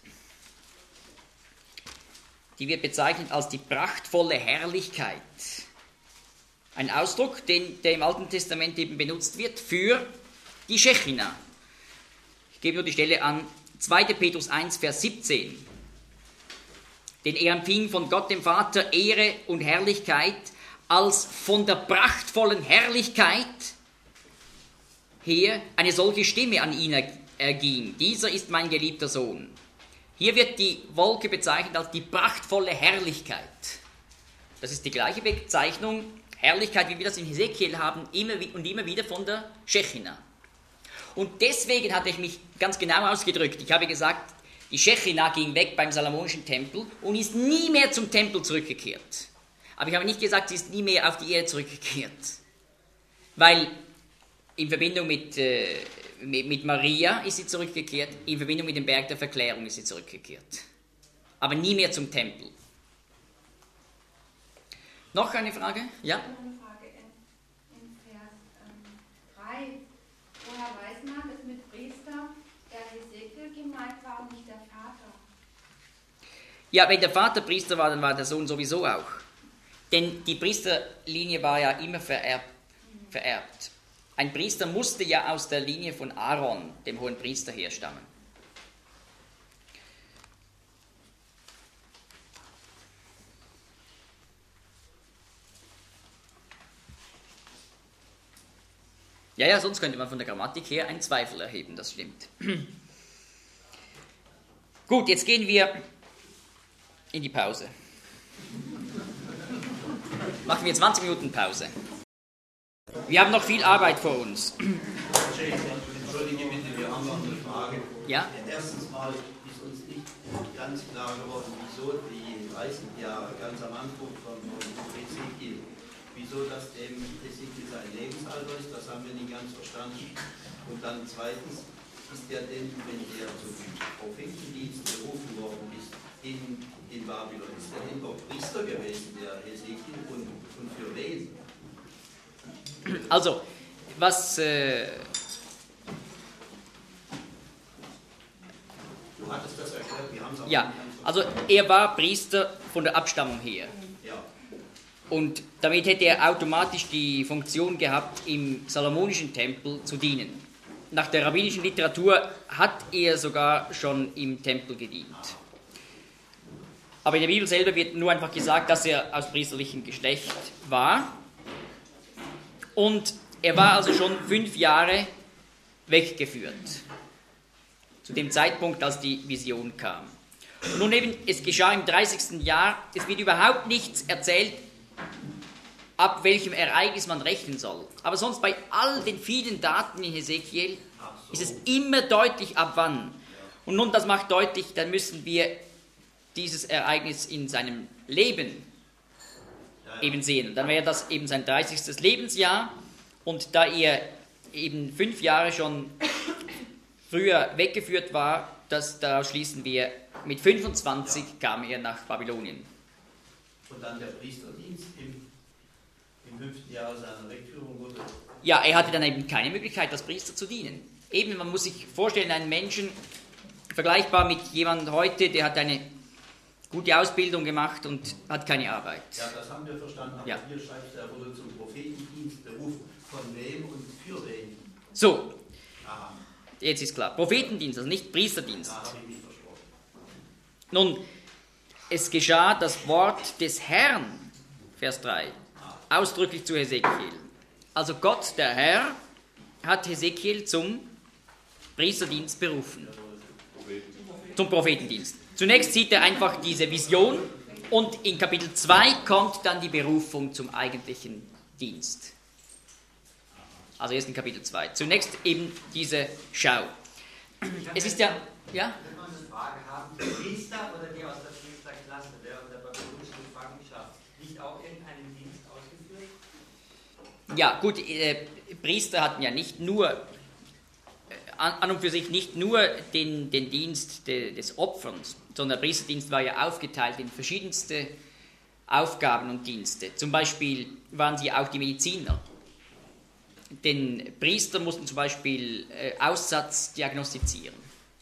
die wird bezeichnet als die prachtvolle Herrlichkeit. Ein Ausdruck, den, der im Alten Testament eben benutzt wird für die Schechina. Ich gebe nur die Stelle an, zweiter Petrus eins, Vers siebzehn. Denn er empfing von Gott dem Vater Ehre und Herrlichkeit, als von der prachtvollen Herrlichkeit her eine solche Stimme an ihn erging. Dieser ist mein geliebter Sohn. Hier wird die Wolke bezeichnet als die prachtvolle Herrlichkeit. Das ist die gleiche Bezeichnung, Herrlichkeit, wie wir das in Hesekiel haben, immer und immer wieder von der Schechina. Und deswegen hatte ich mich ganz genau ausgedrückt. Ich habe gesagt, die Schechina ging weg beim Salomonischen Tempel und ist nie mehr zum Tempel zurückgekehrt. Aber ich habe nicht gesagt, sie ist nie mehr auf die Erde zurückgekehrt. Weil in Verbindung mit... Äh, Mit Maria ist sie zurückgekehrt, in Verbindung mit dem Berg der Verklärung ist sie zurückgekehrt. Aber nie mehr zum Tempel. Noch eine Frage? Ja? Noch eine Frage in, in Vers ähm, drei. Woher weiß man, dass mit Priester der Hesekiel gemeint war und nicht der Vater? Ja, wenn der Vater Priester war, dann war der Sohn sowieso auch. Denn die Priesterlinie war ja immer vererbt. vererbt. Ein Priester musste ja aus der Linie von Aaron, dem hohen Priester, herstammen. Ja, ja, sonst könnte man von der Grammatik her einen Zweifel erheben, das stimmt. Gut, jetzt gehen wir in die Pause. Machen wir zwanzig Minuten Pause. Wir haben noch viel Arbeit vor uns. Entschuldige bitte, wir haben noch eine Frage. Ja? Erstens mal ist uns nicht ganz klar geworden, wieso die dreißig Jahre ganz am Anfang von Ezekiel Wieso das eben Hesekiel sein Lebensalter ist, das haben wir nicht ganz verstanden. Und dann zweitens, ist er denn, wenn er zum Prophetendienst berufen worden ist, in, in Babylon, ist er denn doch Priester gewesen, der Hesekiel, und, und für wen? Also, was... Äh Du hattest das erklärt, wir haben es auch Ja, also er war Priester von der Abstammung her. Ja. Und damit hätte er automatisch die Funktion gehabt, im salomonischen Tempel zu dienen. Nach der rabbinischen Literatur hat er sogar schon im Tempel gedient. Aber in der Bibel selber wird nur einfach gesagt, dass er aus priesterlichem Geschlecht war. Und er war also schon fünf Jahre weggeführt. Zu dem Zeitpunkt, als die Vision kam. Und nun eben, es geschah im dreißigsten Jahr, es wird überhaupt nichts erzählt, ab welchem Ereignis man rechnen soll. Aber sonst bei all den vielen Daten in Hesekiel ist es immer deutlich, ab wann. Und nun, das macht deutlich, dann müssen wir dieses Ereignis in seinem Leben eben sehen. Dann wäre das eben sein dreißigstes Lebensjahr. Und da er eben fünf Jahre schon früher weggeführt war, das, daraus schließen wir, mit fünfundzwanzig ja. kam er nach Babylonien. Und dann der Priesterdienst im, im fünften Jahr seiner Wegführung wurde? Ja, er hatte dann eben keine Möglichkeit, als Priester zu dienen. Eben, man muss sich vorstellen, einen Menschen, vergleichbar mit jemandem heute, der hat eine gute Ausbildung gemacht und hat keine Arbeit. Ja, das haben wir verstanden, aber ja. Hier schreibt er, wurde zum Prophetendienst berufen. Von wem und für wen? So. Aha. Jetzt ist klar, Prophetendienst, also nicht Priesterdienst. Da habe ich mich versprochen. Nun, es geschah das Wort des Herrn, Vers drei, ausdrücklich zu Hesekiel. Also Gott, der Herr, hat Hesekiel zum Priesterdienst berufen. Zum Prophetendienst. Zunächst sieht er einfach diese Vision und in Kapitel zwei kommt dann die Berufung zum eigentlichen Dienst. Also erst in Kapitel zwei. Zunächst eben diese Schau. Es ist ja... ja? Wenn wir eine Frage haben, die Priester oder die aus der Priesterklasse während der babylonischen Gefangenschaft nicht auch irgendeinen Dienst ausgeführt? Ja, gut, äh, Priester hatten ja nicht nur, äh, an und für sich nicht nur den, den Dienst de, des Opferns, sondern der Priesterdienst war ja aufgeteilt in verschiedenste Aufgaben und Dienste. Zum Beispiel waren sie auch die Mediziner. Den Priester mussten zum Beispiel äh, Aussatz diagnostizieren.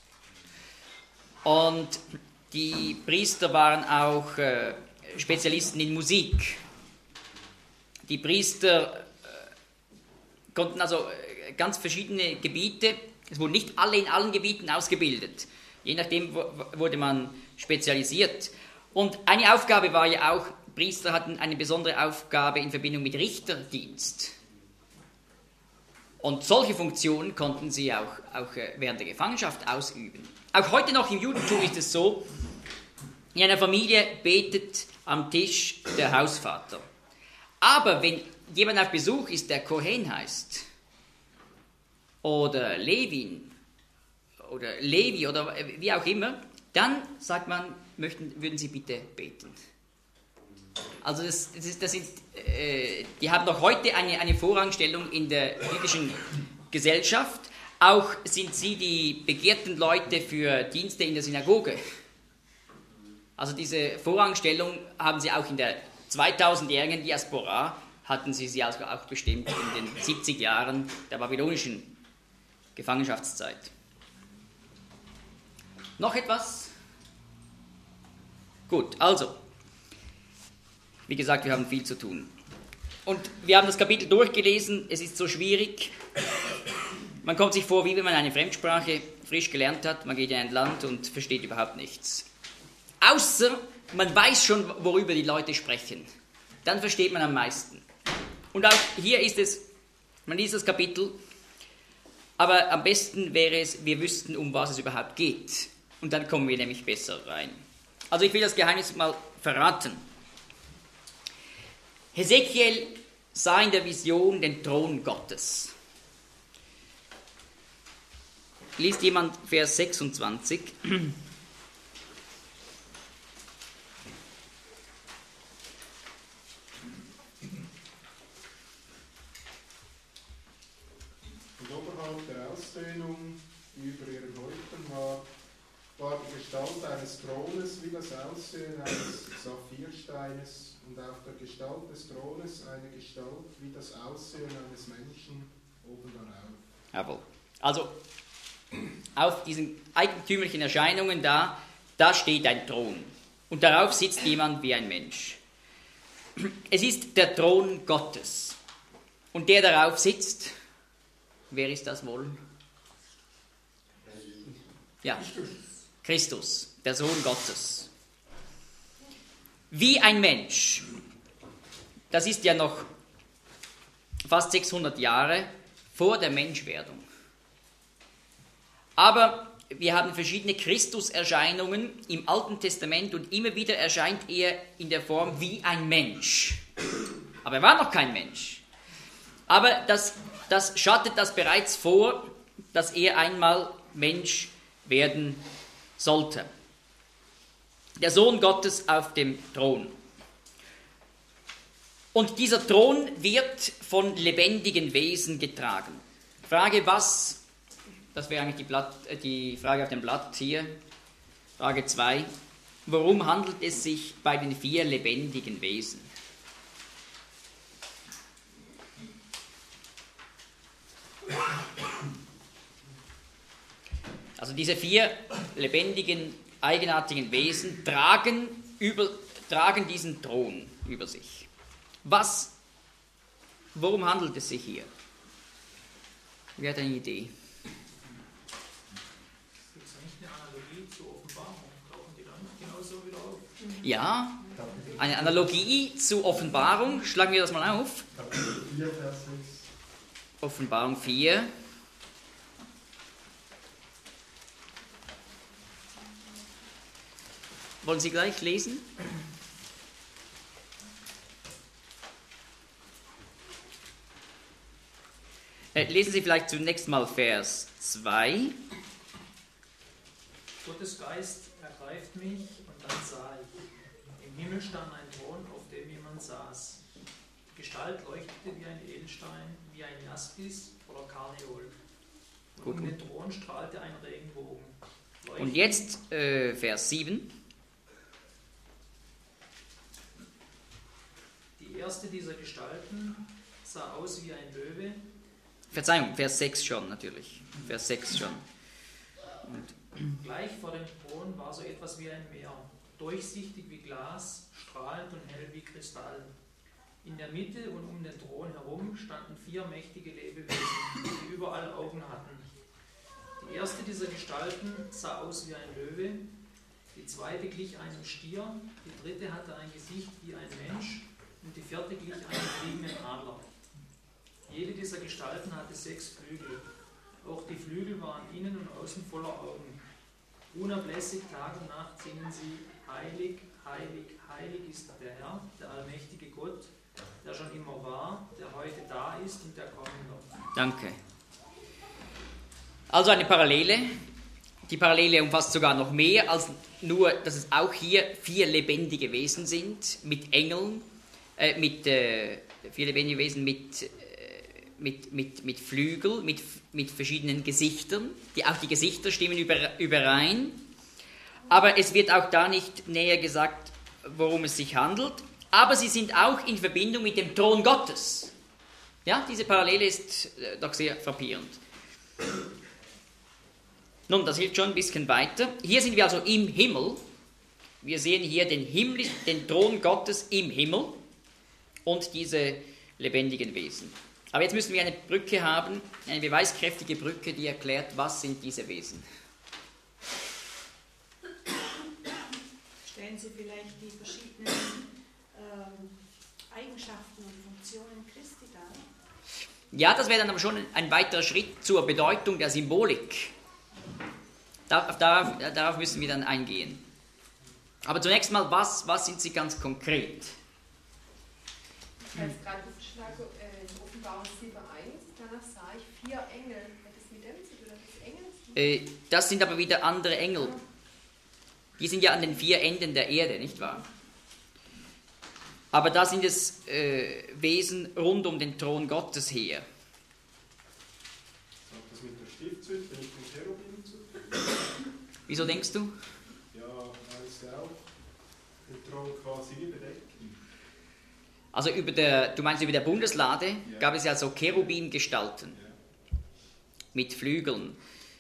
Und die Priester waren auch äh, Spezialisten in Musik. Die Priester äh, konnten also äh, ganz verschiedene Gebiete, es wurden nicht alle in allen Gebieten ausgebildet. Je nachdem w- wurde man spezialisiert. Und eine Aufgabe war ja auch, Priester hatten eine besondere Aufgabe in Verbindung mit Richterdienst. Und solche Funktionen konnten sie auch, auch während der Gefangenschaft ausüben. Auch heute noch im Judentum ist es so, in einer Familie betet am Tisch der Hausvater. Aber wenn jemand auf Besuch ist, der Kohen heißt, oder Levin, oder Levi, oder wie auch immer, dann sagt man, möchten, würden Sie bitte beten. Also das, das, ist, das sind, äh, die haben noch heute eine, eine Vorrangstellung in der jüdischen Gesellschaft. Auch sind sie die begehrten Leute für Dienste in der Synagoge. Also diese Vorrangstellung haben sie auch in der zweitausendjährigen Diaspora, hatten sie sie also auch bestimmt in den siebzig Jahren der babylonischen Gefangenschaftszeit. Noch etwas? Gut, also, wie gesagt, wir haben viel zu tun. Und wir haben das Kapitel durchgelesen, es ist so schwierig. Man kommt sich vor, wie wenn man eine Fremdsprache frisch gelernt hat, man geht in ein Land und versteht überhaupt nichts. Außer man weiß schon, worüber die Leute sprechen. Dann versteht man am meisten. Und auch hier ist es, man liest das Kapitel, aber am besten wäre es, wir wüssten, um was es überhaupt geht. Und dann kommen wir nämlich besser rein. Also ich will das Geheimnis mal verraten. Hesekiel sah in der Vision den Thron Gottes. Liest jemand Vers sechsundzwanzig? oberhalb der Ausdehnung, die über ihren Häuptern war, war die Gestalt eines Thrones wie das Aussehen eines Saphirsteines und auf der Gestalt des Thrones eine Gestalt wie das Aussehen eines Menschen oben darauf. Jawohl. Also auf diesen eigentümlichen Erscheinungen da, da steht ein Thron und darauf sitzt jemand wie ein Mensch. Es ist der Thron Gottes und der darauf sitzt, wer ist das wohl? Ja, Christus, der Sohn Gottes. Wie ein Mensch. Das ist ja noch fast sechshundert Jahre vor der Menschwerdung. Aber wir haben verschiedene Christuserscheinungen im Alten Testament und immer wieder erscheint er in der Form wie ein Mensch. Aber er war noch kein Mensch. Aber das, das schattet das bereits vor, dass er einmal Mensch werden sollte. Der Sohn Gottes auf dem Thron. Und dieser Thron wird von lebendigen Wesen getragen. Frage, was, das wäre eigentlich die, Blatt, die Frage auf dem Blatt hier, Frage zwei, worum handelt es sich bei den vier lebendigen Wesen? Also diese vier lebendigen, eigenartigen Wesen tragen, über, tragen diesen Thron über sich. Was, worum handelt es sich hier? Wer hat eine Idee? Gibt es nicht eine Analogie zur Offenbarung? Tauchen die dann genauso wieder auf? Ja, eine Analogie zur Offenbarung. Schlagen wir das mal auf. vier, Vers sechs. Offenbarung vier. Wollen Sie gleich lesen? Äh, lesen Sie vielleicht zunächst mal Vers zwei. Gottes Geist ergreift mich und dann sah ich. Im Himmel stand ein Thron, auf dem jemand saß. Die Gestalt leuchtete wie ein Edelstein, wie ein Jaspis oder Karneol. Und Gut. um den Thron strahlte ein Regenbogen. Und jetzt äh, Vers sieben. Die erste dieser Gestalten sah aus wie ein Löwe. Verzeihung, Vers sechs schon natürlich. Vers sechs schon. Und Gleich vor dem Thron war so etwas wie ein Meer, durchsichtig wie Glas, strahlend und hell wie Kristall. In der Mitte und um den Thron herum standen vier mächtige Lebewesen, die überall Augen hatten. Die erste dieser Gestalten sah aus wie ein Löwe, die zweite glich einem Stier, die dritte hatte ein Gesicht wie ein Mensch und die vierte glich einem fliegenden Adler. Jede dieser Gestalten hatte sechs Flügel. Auch die Flügel waren innen und außen voller Augen. Unablässig Tag und Nacht singen sie: Heilig, heilig, heilig ist der Herr, der allmächtige Gott, der schon immer war, der heute da ist und der kommen wird. danke. Also eine Parallele. Die Parallele umfasst sogar noch mehr als nur, dass es auch hier vier lebendige Wesen sind, mit Engeln, äh, mit äh, vier lebendige Wesen mit, äh, mit, mit, mit Flügeln, mit, mit verschiedenen Gesichtern. Die, auch die Gesichter stimmen über, überein. Aber es wird auch da nicht näher gesagt, worum es sich handelt. Aber sie sind auch in Verbindung mit dem Thron Gottes. Ja, diese Parallele ist äh, doch sehr frappierend. Nun, das hilft schon ein bisschen weiter. Hier sind wir also im Himmel. Wir sehen hier den, Himmel, den Thron Gottes im Himmel und diese lebendigen Wesen. Aber jetzt müssen wir eine Brücke haben, eine beweiskräftige Brücke, die erklärt, was sind diese Wesen. Stellen Sie vielleicht die verschiedenen ähm, Eigenschaften und Funktionen Christi dar? Ja, das wäre dann aber schon ein weiterer Schritt zur Bedeutung der Symbolik. Darauf, darauf, darauf müssen wir dann eingehen. Aber zunächst mal, was, was sind sie ganz konkret? Ich habe gerade aufgeschlagen, äh, in Offenbarung sieben eins, danach sah ich vier Engel. Hat das mit dem zu tun, oder das Engel zu tun? Äh, das sind aber wieder andere Engel. Die sind ja an den vier Enden der Erde, nicht wahr? Aber da sind es äh, Wesen rund um den Thron Gottes her. das mit der Stiftshütte mit den Cherubim zu tun? Wieso denkst du? Ja, weil es ja auch den Thron quasi wie bedeckt. Also über der, du meinst über der Bundeslade Ja. gab es ja so Cherubim-Gestalten Ja. mit Flügeln.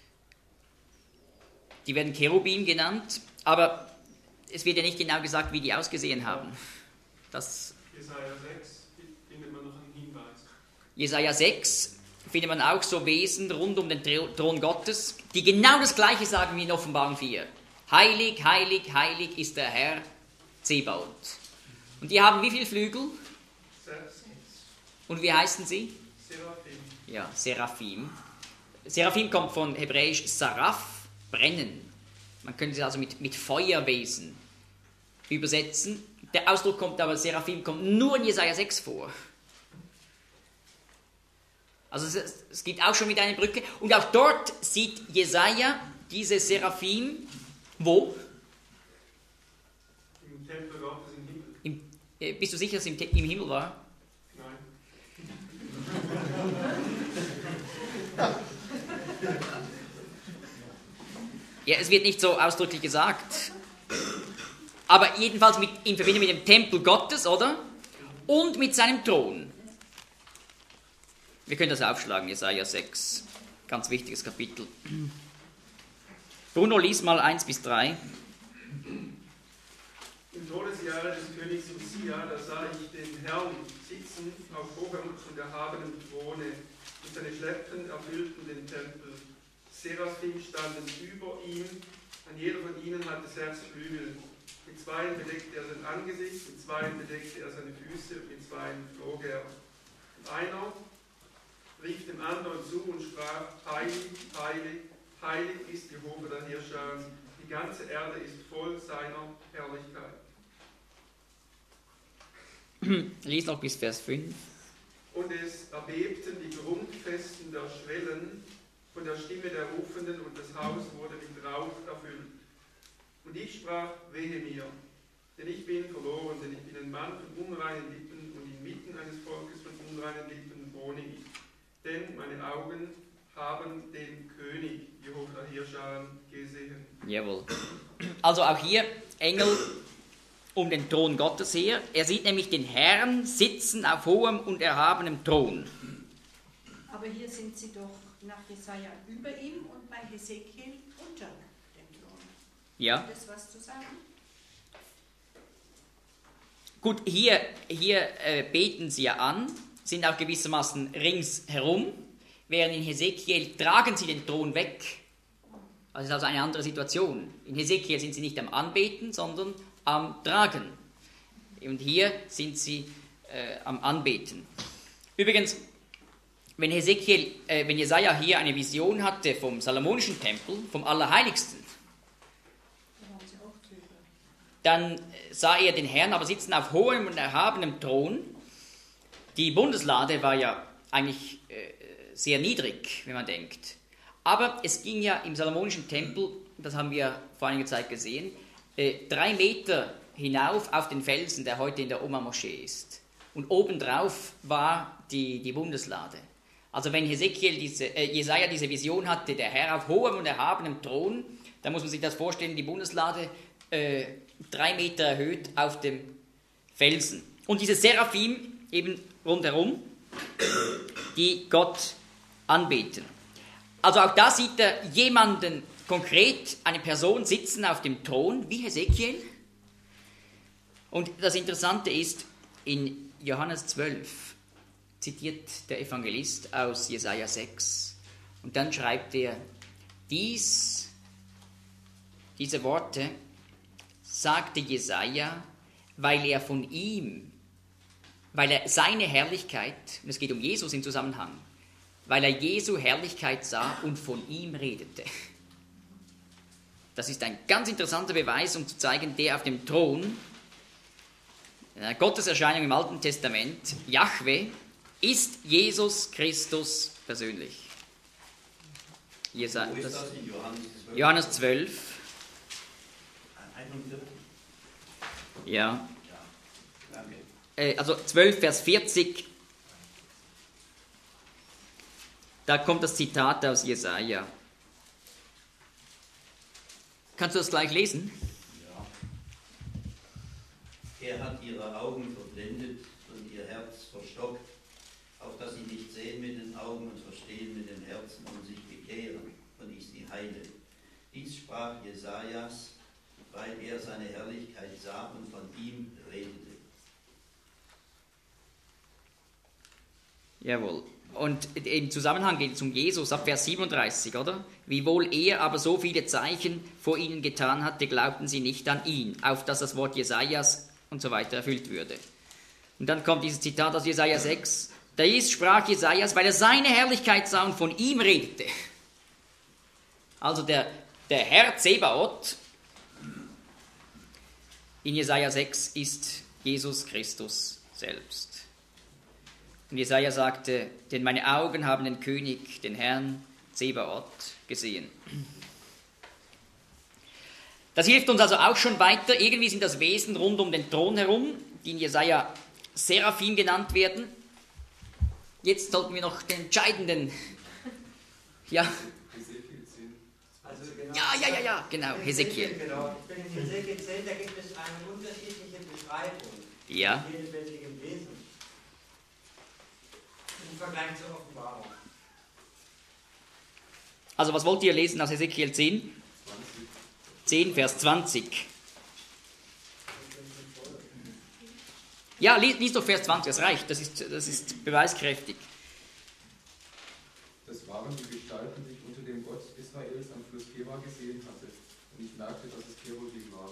Die werden Cherubim genannt, aber es wird ja nicht genau gesagt, wie die ausgesehen haben. Das Jesaja sechs findet man noch einen Hinweis. Jesaja sechs findet man auch so Wesen rund um den Thro- Thron Gottes, die genau das Gleiche sagen wie in Offenbarung vier. Heilig, heilig, heilig ist der Herr Zebaoth. Und die haben wie viele Flügel? Sechs. Und wie heißen sie? Seraphim. Ja, Seraphim. Seraphim kommt von hebräisch Saraf, brennen. Man könnte es also mit, mit Feuerwesen übersetzen. Der Ausdruck kommt aber, Seraphim kommt nur in Jesaja sechs vor. Also es, es gibt auch schon wieder eine Brücke. Und auch dort sieht Jesaja diese Seraphim, wo? Im Tempel Gottes im Himmel. Im, äh, bist du sicher, dass es im, Te- im Himmel war? Nein. Ja, es wird nicht so ausdrücklich gesagt. Aber jedenfalls mit, in Verbindung mit dem Tempel Gottes, oder? Und mit seinem Thron. Wir können das aufschlagen, Jesaja sechs. Ganz wichtiges Kapitel. Bruno, lies mal eins bis drei. Im Todesjahre des Königs Usia, da sah ich den Herrn sitzen auf hohem und erhabenem Throne, und seine Schleppen erfüllten den Tempel. Seraphim standen über ihm, an jeder von ihnen hatte sechs Flügel. Mit zweien bedeckte er sein Angesicht, mit zweien bedeckte er seine Füße, und mit zweien flog er. Und einer rief dem anderen zu und sprach: Heilig, heilig, heilig ist Jehova der Herrscher, die ganze Erde ist voll seiner Herrlichkeit. Lies noch bis Vers fünf. Und es erbebten die Grundfesten der Schwellen von der Stimme der Rufenden, und das Haus wurde mit Rauch erfüllt. Und ich sprach: Wehe mir, denn ich bin verloren, denn ich bin ein Mann von unreinen Lippen, und inmitten eines Volkes von unreinen Lippen wohne ich. Denn meine Augen haben den König, Jehova der Herrscher, gesehen. Jawohl. Also auch hier Engel um den Thron Gottes her. Er sieht nämlich den Herrn sitzen auf hohem und erhabenem Thron. Aber hier sind sie doch nach Jesaja über ihm und bei Hesekiel unter dem Thron. Ja. Gibt es was zu sagen? Gut, hier, hier äh, beten sie ja an, sind auch gewissermaßen ringsherum, während in Hesekiel tragen sie den Thron weg. Das ist also eine andere Situation. In Hesekiel sind sie nicht am Anbeten, sondern am Tragen. Und hier sind sie äh, am Anbeten. Übrigens, wenn Hesekiel, äh, wenn Jesaja hier eine Vision hatte vom Salomonischen Tempel, vom Allerheiligsten, dann sah er den Herrn aber sitzen auf hohem und erhabenem Thron. Die Bundeslade war ja eigentlich äh, sehr niedrig, wenn man denkt. Aber es ging ja im Salomonischen Tempel, das haben wir vor einiger Zeit gesehen, äh, drei Meter hinauf auf den Felsen, der heute in der Oma-Moschee ist. Und obendrauf war die, die Bundeslade. Also wenn Hesekiel diese, äh, Jesaja diese Vision hatte, der Herr auf hohem und erhabenem Thron, dann muss man sich das vorstellen, die Bundeslade äh, drei Meter erhöht auf dem Felsen. Und diese Seraphim eben rundherum, die Gott anbeten. Also auch da sieht er jemanden konkret, eine Person sitzen auf dem Thron, wie Hesekiel. Und das Interessante ist, in Johannes zwölf zitiert der Evangelist aus Jesaja sechs. Und dann schreibt er, dies, diese Worte sagte Jesaja, weil er von ihm, weil er seine Herrlichkeit, und es geht um Jesus im Zusammenhang, weil er Jesu Herrlichkeit sah und von ihm redete. Das ist ein ganz interessanter Beweis, um zu zeigen, der auf dem Thron, in einer Gotteserscheinung im Alten Testament, Jahwe, ist Jesus Christus persönlich. Jesa, Wo ist das, das in Johannes zwölf? Johannes zwölf. einundvierzig? Ja. Ja, danke. Äh, also zwölf, Vers vierzig. Da kommt das Zitat aus Jesaja. Kannst du das gleich lesen? Ja. Er hat ihre Augen verblendet und ihr Herz verstockt, auf dass sie nicht sehen mit den Augen und verstehen mit den Herzen und sich bekehren, und ich sie heile. Dies sprach Jesajas, weil er seine Herrlichkeit sah und von ihm redete. Jawohl. Und im Zusammenhang geht es um Jesus ab Vers siebenunddreißig, oder? Wiewohl er aber so viele Zeichen vor ihnen getan hatte, glaubten sie nicht an ihn, auf dass das Wort Jesajas und so weiter erfüllt würde. Und dann kommt dieses Zitat aus Jesaja sechs. Dies sprach Jesajas, weil er seine Herrlichkeit sah und von ihm redete. Also der, der Herr Zebaoth in Jesaja sechs ist Jesus Christus selbst. Und Jesaja sagte, denn meine Augen haben den König, den Herrn Zebaoth, gesehen. Das hilft uns also auch schon weiter. Irgendwie sind das Wesen rund um den Thron herum, die in Jesaja Seraphim genannt werden. Jetzt sollten wir noch den entscheidenden, ja, also genau, ja, ja, ja, ja, genau, Hesekiel. Genau. In Hesekiel zehn, da gibt es eine unterschiedliche Beschreibung Ja. von lebendigem Wesen im Vergleich zur Offenbarung. Also was wollt ihr lesen aus Hesekiel zehn? zehn, Vers zwanzig. Ja, lies, lies doch Vers zwanzig, das reicht, das ist, das ist beweiskräftig. Das waren die Gestalten, die ich unter dem Gott Israels am Fluss Keba gesehen hatte. Und ich merkte, dass es Cherubim waren.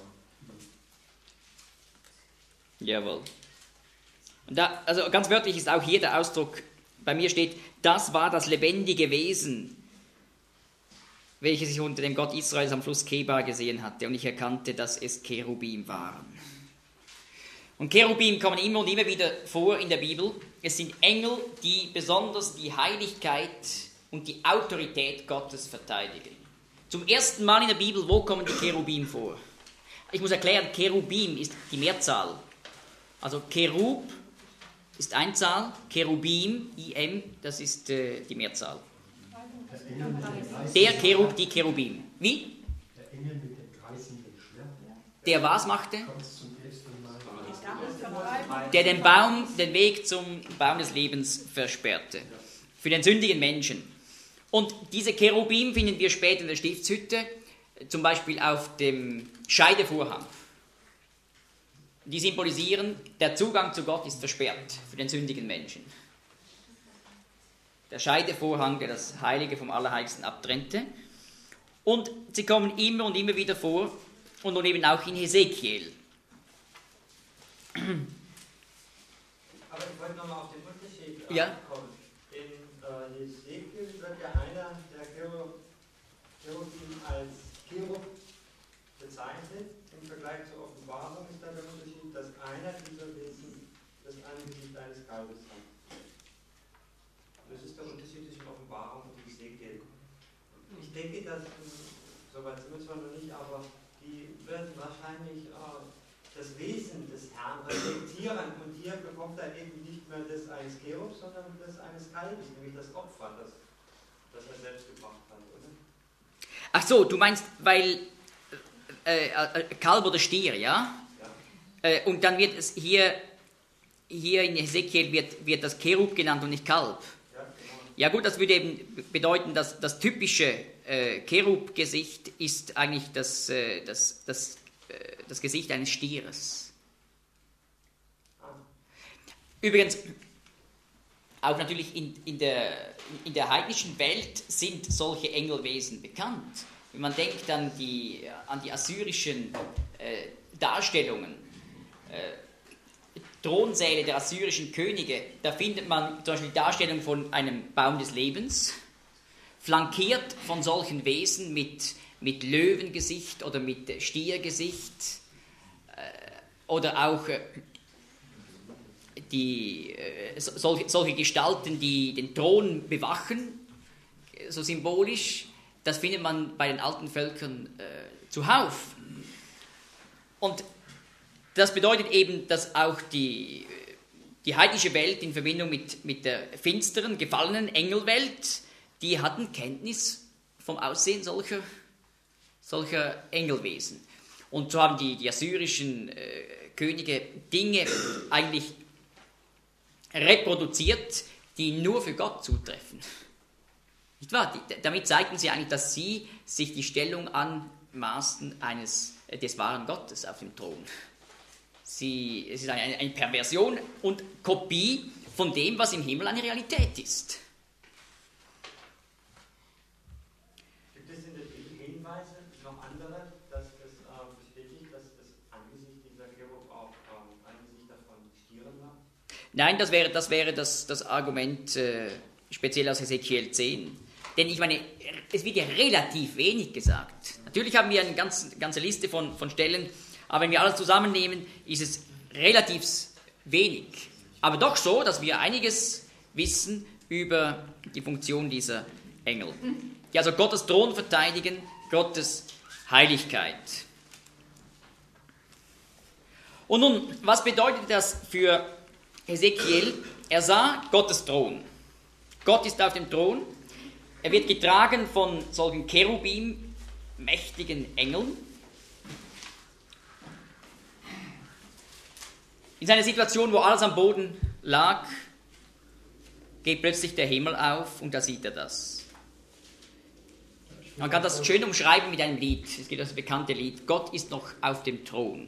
Jawohl. Und da, also ganz wörtlich ist auch hier der Ausdruck, bei mir steht, das war das lebendige Wesen, welches ich unter dem Gott Israels am Fluss Keba gesehen hatte. Und ich erkannte, dass es Cherubim waren. Und Cherubim kommen immer und immer wieder vor in der Bibel. Es sind Engel, die besonders die Heiligkeit und die Autorität Gottes verteidigen. Zum ersten Mal in der Bibel, wo kommen die Cherubim vor? Ich muss erklären, Cherubim ist die Mehrzahl. Also Cherub ist Einzahl, Cherubim, I M, das ist äh, die Mehrzahl. Der Cherub, die Cherubim. Wie? Der Engel mit dem kreisenden Schwert. Der was machte? Der den Baum, den Weg zum Baum des Lebens versperrte. Für den sündigen Menschen. Und diese Cherubim finden wir später in der Stiftshütte, zum Beispiel auf dem Scheidevorhang. Die symbolisieren, der Zugang zu Gott ist versperrt für den sündigen Menschen. Der Scheidevorhang, der das Heilige vom Allerheiligsten abtrennte. Und sie kommen immer und immer wieder vor und nun eben auch in Hesekiel. Aber ich wollte nochmal auf den Unterschied Ja. kommen. In äh, Hesekiel wird ja einer der Cherubim als Cherub bezeichnet. Im Vergleich zur Offenbarung ist da der Unterschied, dass einer dieser Wesen das Angesicht eines Kalbes hat. Das ist der Unterschied zwischen Offenbarung und Hesekiel. Ich denke, dass, soweit sind wir zwar noch nicht, aber die werden wahrscheinlich äh, das Wesen des Herrn reflektieren, und hier bekommt er eben nicht mehr das eines Cherubs, sondern das eines Kalbes, nämlich das Opfer, das, das er selbst gebracht hat, oder? Ach so, du meinst, weil äh, äh, Kalb oder Stier, ja? Ja. Äh, und dann wird es hier, hier in Hesekiel wird, wird das Cherub genannt und nicht Kalb. Ja, genau. Ja gut, das würde eben bedeuten, dass das typische äh, Cherub-Gesicht ist eigentlich das, äh, das, das das Gesicht eines Stieres. Übrigens, auch natürlich in, in, der, in der heidnischen Welt sind solche Engelwesen bekannt. Wenn man denkt an die, an die assyrischen äh, Darstellungen, äh, Thronsäle der assyrischen Könige, da findet man zum Beispiel Darstellungen von einem Baum des Lebens, flankiert von solchen Wesen mit mit Löwengesicht oder mit Stiergesicht äh, oder auch äh, die, äh, solche, solche Gestalten, die den Thron bewachen, so symbolisch, das findet man bei den alten Völkern äh, zuhauf. Und das bedeutet eben, dass auch die, die heidnische Welt in Verbindung mit, mit der finsteren, gefallenen Engelwelt die hatten Kenntnis vom Aussehen solcher, solcher Engelwesen. Und so haben die, die assyrischen äh, Könige Dinge eigentlich reproduziert, die nur für Gott zutreffen. Nicht wahr? Die, damit zeigten sie eigentlich, dass sie sich die Stellung anmaßen eines, äh, des wahren Gottes auf dem Thron. Sie, es ist eine, eine Perversion und Kopie von dem, was im Himmel eine Realität ist. Gibt es in der Bibel Hinweise, noch andere, dass das äh, bestätigt, dass das Angesicht dieser Cherub auch äh, Angesicht davon Stieren war? Nein, das wäre das, wäre das, das Argument äh, speziell aus Hesekiel zehn. Denn ich meine, es wird ja relativ wenig gesagt. Natürlich haben wir eine ganz, ganze Liste von, von Stellen, aber wenn wir alles zusammennehmen, ist es relativ wenig. Aber doch so, dass wir einiges wissen über die Funktion dieser Engel, die also Gottes Thron verteidigen, Gottes Heiligkeit. Und nun, was bedeutet das für Hesekiel? Er sah Gottes Thron. Gott ist auf dem Thron. Er wird getragen von solchen Cherubim, mächtigen Engeln. In seiner Situation, wo alles am Boden lag, geht plötzlich der Himmel auf und da sieht er das. Man kann das schön umschreiben mit einem Lied. Es gibt das bekannte Lied, Gott ist noch auf dem Thron.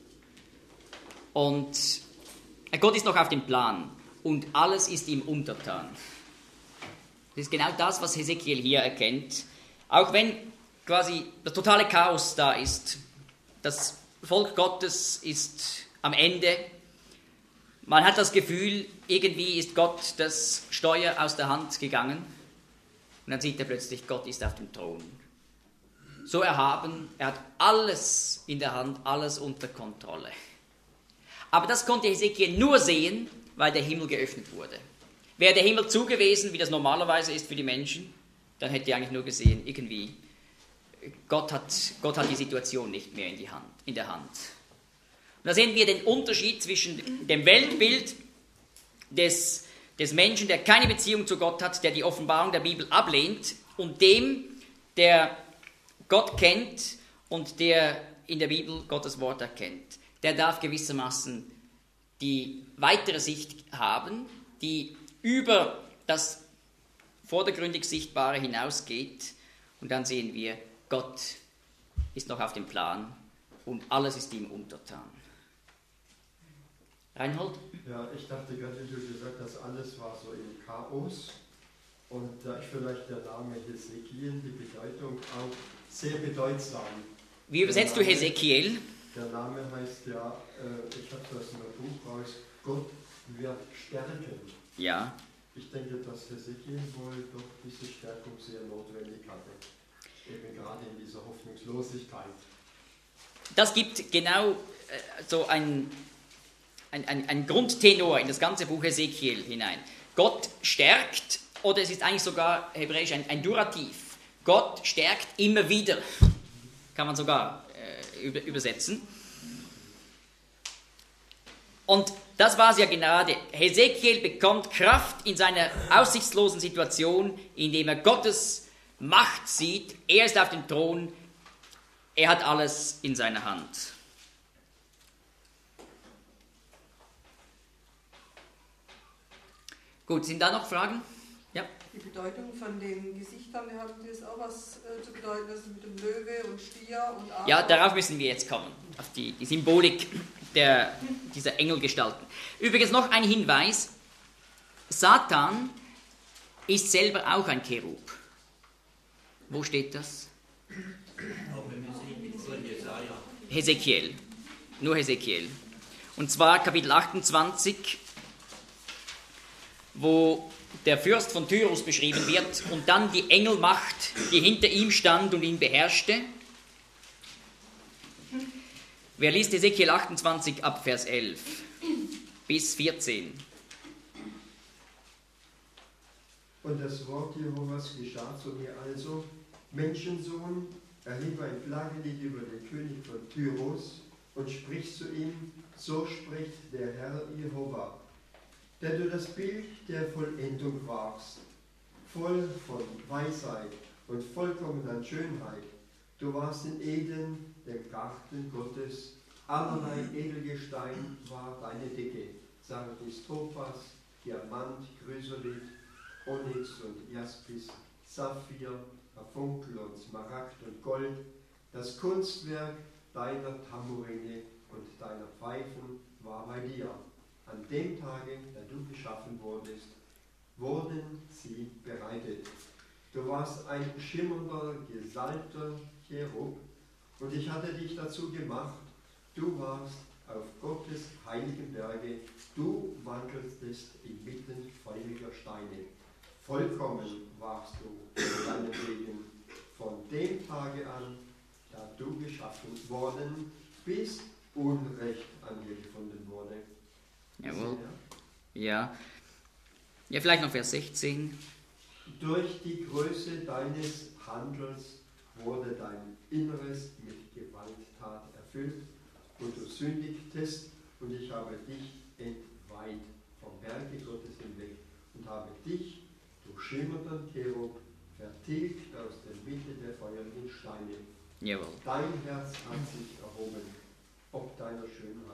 Und Gott ist noch auf dem Plan und alles ist ihm untertan. Das ist genau das, was Hesekiel hier erkennt. Auch wenn quasi das totale Chaos da ist, das Volk Gottes ist am Ende. Man hat das Gefühl, irgendwie ist Gott das Steuer aus der Hand gegangen. Und dann sieht er plötzlich, Gott ist auf dem Thron. So erhaben, er hat alles in der Hand, alles unter Kontrolle. Aber das konnte Hesekiel nur sehen, weil der Himmel geöffnet wurde. Wäre der Himmel zu gewesen, wie das normalerweise ist für die Menschen, dann hätte er eigentlich nur gesehen, irgendwie, Gott hat, Gott hat die Situation nicht mehr in, die Hand, in der Hand. Und da sehen wir den Unterschied zwischen dem Weltbild des, des Menschen, der keine Beziehung zu Gott hat, der die Offenbarung der Bibel ablehnt, und dem, der Gott kennt und der in der Bibel Gottes Wort erkennt. Der darf gewissermaßen die weitere Sicht haben, die über das vordergründig Sichtbare hinausgeht. Und dann sehen wir, Gott ist noch auf dem Plan und alles ist ihm untertan. Reinhold? Ja, ich dachte gerade, wie du gesagt hast, alles war so im Chaos. Und da ist vielleicht der Name Hesekiel, die Bedeutung auch sehr bedeutsam. Wie übersetzt Name, du Hesekiel? Der Name heißt ja, äh, ich habe das aus dem Buch raus, Gott wird stärken. Ja. Ich denke, dass Hesekiel wohl doch diese Stärkung sehr notwendig hatte. Eben gerade in dieser Hoffnungslosigkeit. Das gibt genau äh, so ein, ein, ein, ein Grundtenor in das ganze Buch Hesekiel hinein. Gott stärkt, oder es ist eigentlich sogar hebräisch ein, ein Durativ. Gott stärkt immer wieder, kann man sogar äh, über, übersetzen. Und das war es ja gerade. Hesekiel bekommt Kraft in seiner aussichtslosen Situation, indem er Gottes Macht sieht. Er ist auf dem Thron. Er hat alles in seiner Hand. Gut, sind da noch Fragen? Ja. Die Bedeutung von den Gesichtern, haben das auch was äh, zu bedeuten, das mit dem Löwe und Stier und Adler? Ja, darauf müssen wir jetzt kommen, auf die, die Symbolik der, dieser Engelgestalten. Übrigens noch ein Hinweis, Satan ist selber auch ein Cherub. Wo steht das? Hesekiel, nur Hesekiel. Und zwar Kapitel achtundzwanzig, wo der Fürst von Tyrus beschrieben wird und dann die Engelmacht, die hinter ihm stand und ihn beherrschte. Wer liest Hesekiel achtundzwanzig ab Vers elf bis vierzehn? Und das Wort Jehovas geschah zu mir also, Menschensohn, erhebe ein Klagelied über den König von Tyrus und sprich zu ihm, so spricht der Herr Jehova, der du das Bild der Vollendung warfst. voll von Weisheit und vollkommen an Schönheit. Du warst in Eden, dem Garten Gottes. Allerlei Edelgestein war deine Decke. Sardis, Topas, Diamant, Chrysolit, Onyx und Jaspis, Saphir, Karfunkel und Smaragd und Gold. Das Kunstwerk deiner Tambourine und deiner Pfeifen war bei dir. An dem Tage, da du geschaffen wurdest, wurden sie bereitet. Du warst ein schimmernder, gesalbter Cherub und ich hatte dich dazu gemacht. Du warst auf Gottes heiligen Berge, du wandeltest inmitten feuriger Steine. Vollkommen warst du in deinem Leben von dem Tage an, da du geschaffen worden, bis Unrecht an dir gefunden wurde. Jawohl. Ja. Ja, vielleicht noch Vers sechzehn. Durch die Größe deines Handels wurde dein Inneres mit Gewalttat erfüllt und du sündigtest und ich habe dich entweiht vom Berge Gottes hinweg und habe dich, du schimmernden Cherub, vertilgt aus der Mitte der feurigen Steine. Jawohl. Dein Herz hat sich erhoben, ob deiner Schönheit.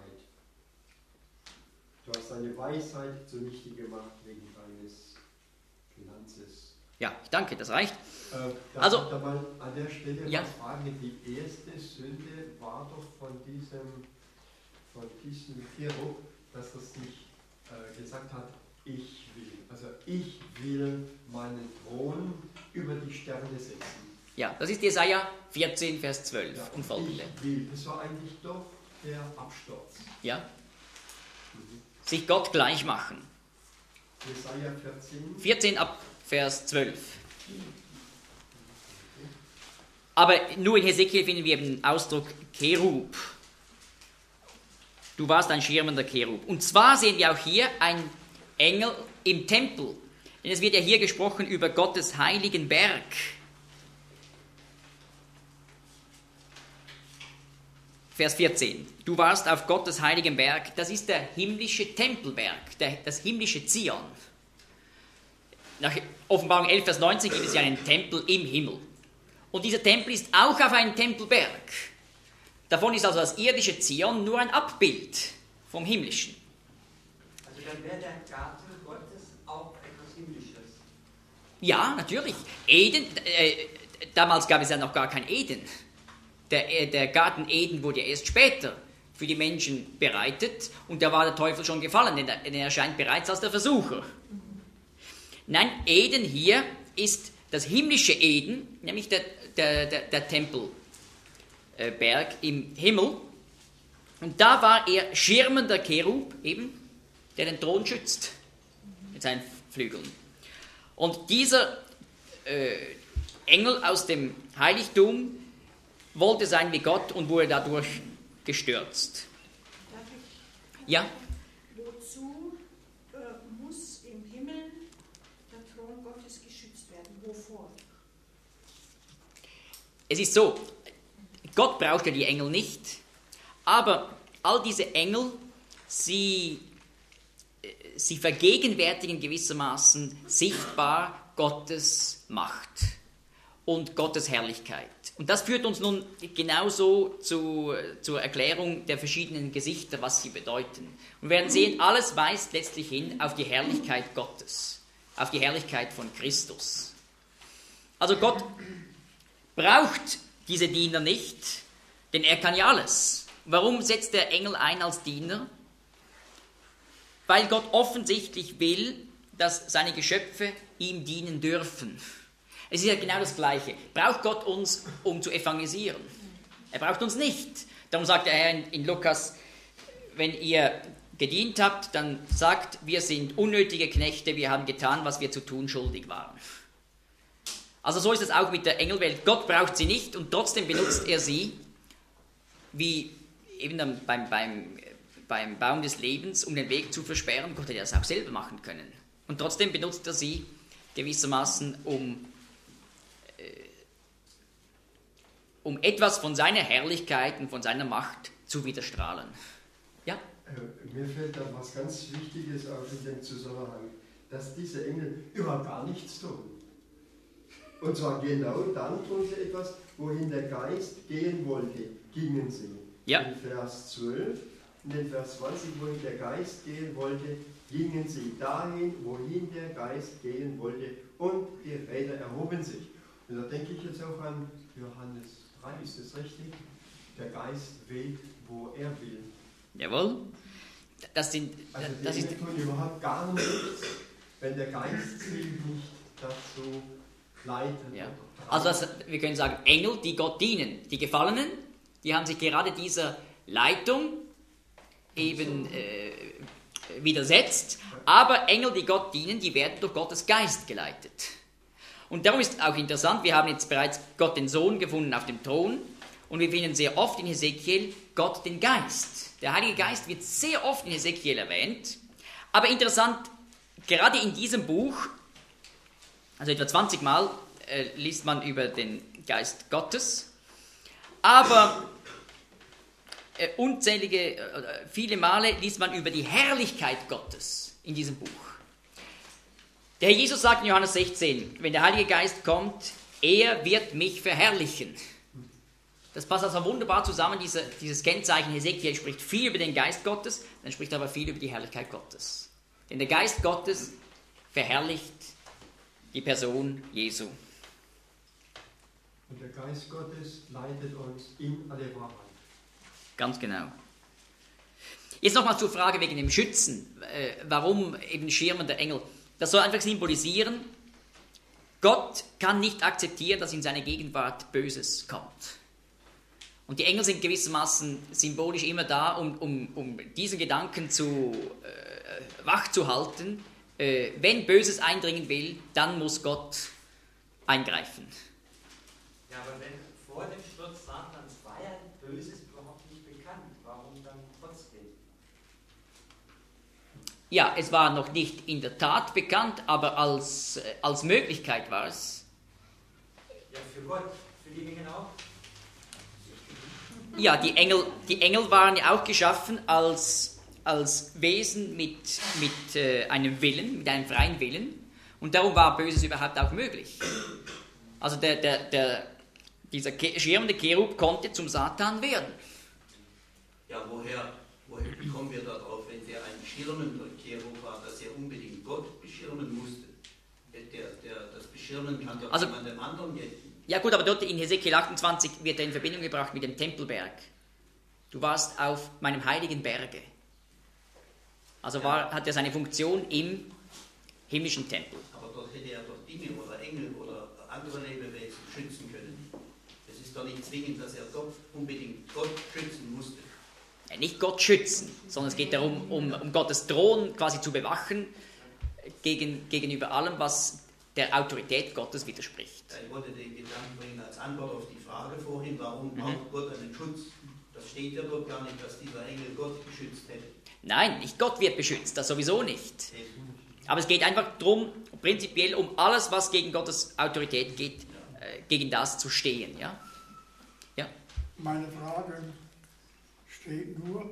Du hast deine Weisheit zunichte gemacht wegen deines Glanzes. Ja, ich danke, das reicht. Äh, darf also, ich da mal an der Stelle ja. was fragen? Die erste Sünde war doch von diesem, von diesem Cherub, dass das nicht äh, gesagt hat, ich will. Also ich will meinen Thron über die Sterne setzen. Ja, das ist Jesaja vierzehn, Vers zwölf Ja, und folgende. Ich will. Das war eigentlich doch der Absturz. Ja. Mhm. Sich Gott gleich machen. Jesaja vierzehn. vierzehn ab Vers zwölf. Aber nur in Hesekiel finden wir den Ausdruck Cherub. Du warst ein schirmender Cherub. Und zwar sehen wir auch hier einen Engel im Tempel. Denn es wird ja hier gesprochen über Gottes heiligen Berg. Vers vierzehn. Du warst auf Gottes heiligen Berg. Das ist der himmlische Tempelberg, der, das himmlische Zion. Nach Offenbarung elf, Vers neunzehn gibt es ja einen Tempel im Himmel. Und dieser Tempel ist auch auf einem Tempelberg. Davon ist also das irdische Zion nur ein Abbild vom himmlischen. Also dann wäre der Garten Gottes auch etwas Himmlisches. Ja, natürlich. Eden, äh, damals gab es ja noch gar kein Eden. Der, äh, der Garten Eden wurde ja erst später für die Menschen bereitet und da war der Teufel schon gefallen, denn er, denn er erscheint bereits als der Versucher. Nein, Eden hier ist das himmlische Eden, nämlich der, der, der, der Tempelberg im Himmel. Und da war er schirmender Cherub, eben, der den Thron schützt mit seinen Flügeln. Und dieser äh, Engel aus dem Heiligtum wollte sein wie Gott und wurde dadurch gestürzt. Darf ich? Ja? Wozu äh, muss im Himmel der Thron Gottes geschützt werden? Wovor? Es ist so, Gott braucht ja die Engel nicht, aber all diese Engel, sie, sie vergegenwärtigen gewissermaßen sichtbar Gottes Macht und Gottes Herrlichkeit. Und das führt uns nun genauso zu, zur Erklärung der verschiedenen Gesichter, was sie bedeuten. Und wir werden sehen, alles weist letztlich hin auf die Herrlichkeit Gottes, auf die Herrlichkeit von Christus. Also Gott braucht diese Diener nicht, denn er kann ja alles. Warum setzt der Engel ein als Diener? Weil Gott offensichtlich will, dass seine Geschöpfe ihm dienen dürfen. Es ist ja genau das Gleiche. Braucht Gott uns, um zu evangelisieren? Er braucht uns nicht. Darum sagt der Herr in, in Lukas, wenn ihr gedient habt, dann sagt, wir sind unnötige Knechte, wir haben getan, was wir zu tun schuldig waren. Also so ist es auch mit der Engelwelt. Gott braucht sie nicht und trotzdem benutzt er sie, wie eben beim, beim, beim Baum des Lebens, um den Weg zu versperren. Gott hätte das auch selber machen können. Und trotzdem benutzt er sie gewissermaßen, um um etwas von seiner Herrlichkeit und von seiner Macht zu widerstrahlen. Ja? Äh, mir fällt da was ganz Wichtiges auf in dem Zusammenhang, dass diese Engel überhaupt gar nichts tun. Und zwar genau dann tun sie etwas, wohin der Geist gehen wollte, gingen sie. Ja. In Vers zwölf, in den Vers zwanzig, wohin der Geist gehen wollte, gingen sie dahin, wohin der Geist gehen wollte, und die Räder erhoben sich. Und da denke ich jetzt auch an Johannes drei, ist das richtig? Der Geist weht, wo er will. Jawohl. Das sind... Also die das Engel ist, tun überhaupt gar nichts, wenn der Geist sie nicht dazu leitet. ja. Also das, wir können sagen, Engel, die Gott dienen. Die Gefallenen, die haben sich gerade dieser Leitung eben äh, widersetzt. Aber Engel, die Gott dienen, die werden durch Gottes Geist geleitet. Und darum ist auch interessant, wir haben jetzt bereits Gott den Sohn gefunden auf dem Thron. Und wir finden sehr oft in Hesekiel Gott den Geist. Der Heilige Geist wird sehr oft in Hesekiel erwähnt. Aber interessant, gerade in diesem Buch, also etwa zwanzig Mal, äh, liest man über den Geist Gottes. Aber äh, unzählige, äh, viele Male liest man über die Herrlichkeit Gottes in diesem Buch. Der Herr Jesus sagt in Johannes sechzehn, wenn der Heilige Geist kommt, er wird mich verherrlichen. Das passt also wunderbar zusammen, diese, dieses Kennzeichen. Hesekiel spricht viel über den Geist Gottes, dann spricht er aber viel über die Herrlichkeit Gottes. Denn der Geist Gottes verherrlicht die Person Jesu. Und der Geist Gottes leitet uns in alle Wahrheit. Ganz genau. Jetzt nochmal zur Frage wegen dem Schützen. Äh, warum eben Schirmen der Engel? Das soll einfach symbolisieren, Gott kann nicht akzeptieren, dass in seine Gegenwart Böses kommt. Und die Engel sind gewissermaßen symbolisch immer da, um, um, um diesen Gedanken zu, äh, wach zu halten. Äh, wenn Böses eindringen will, dann muss Gott eingreifen. Ja, aber wenn vor dem Sturz Satans war ja Böses überhaupt nicht bekannt, warum dann trotzdem? Ja, es war noch nicht in der Tat bekannt, aber als, äh, als Möglichkeit war es. Ja, für Gott, für die Dinge auch. Ja, die Engel, die Engel waren ja auch geschaffen als, als Wesen mit, mit äh, einem Willen, mit einem freien Willen. Und darum war Böses überhaupt auch möglich. Also der, der, der, dieser Ke- schirmende Cherub konnte zum Satan werden. Ja, woher, woher kommen wir darauf, wenn der ein schirmender Cherub war, dass er unbedingt Gott beschirmen musste? Der, der, das Beschirmen kann doch Also, jemandem anderen gelten. Ja gut, aber dort in Hesekiel achtundzwanzig wird er in Verbindung gebracht mit dem Tempelberg. Du warst auf meinem heiligen Berge. Also war, hat er seine Funktion im himmlischen Tempel. Aber dort hätte er doch Dinge oder Engel oder andere Lebewesen schützen können. Es ist doch nicht zwingend, dass er dort unbedingt Gott schützen musste. Ja, nicht Gott schützen, sondern es geht darum, um, um Gottes Thron quasi zu bewachen gegen, gegenüber allem, was der Autorität Gottes widerspricht. Ja, ich wollte den Gedanken bringen als Antwort auf die Frage vorhin, warum Mhm. braucht Gott einen Schutz? Das steht ja dort gar nicht, dass dieser Engel Gott geschützt hätte. Nein, nicht Gott wird beschützt, das sowieso nicht. Aber es geht einfach darum, prinzipiell um alles, was gegen Gottes Autorität geht, äh, gegen das zu stehen. Ja? Ja. Meine Frage steht nur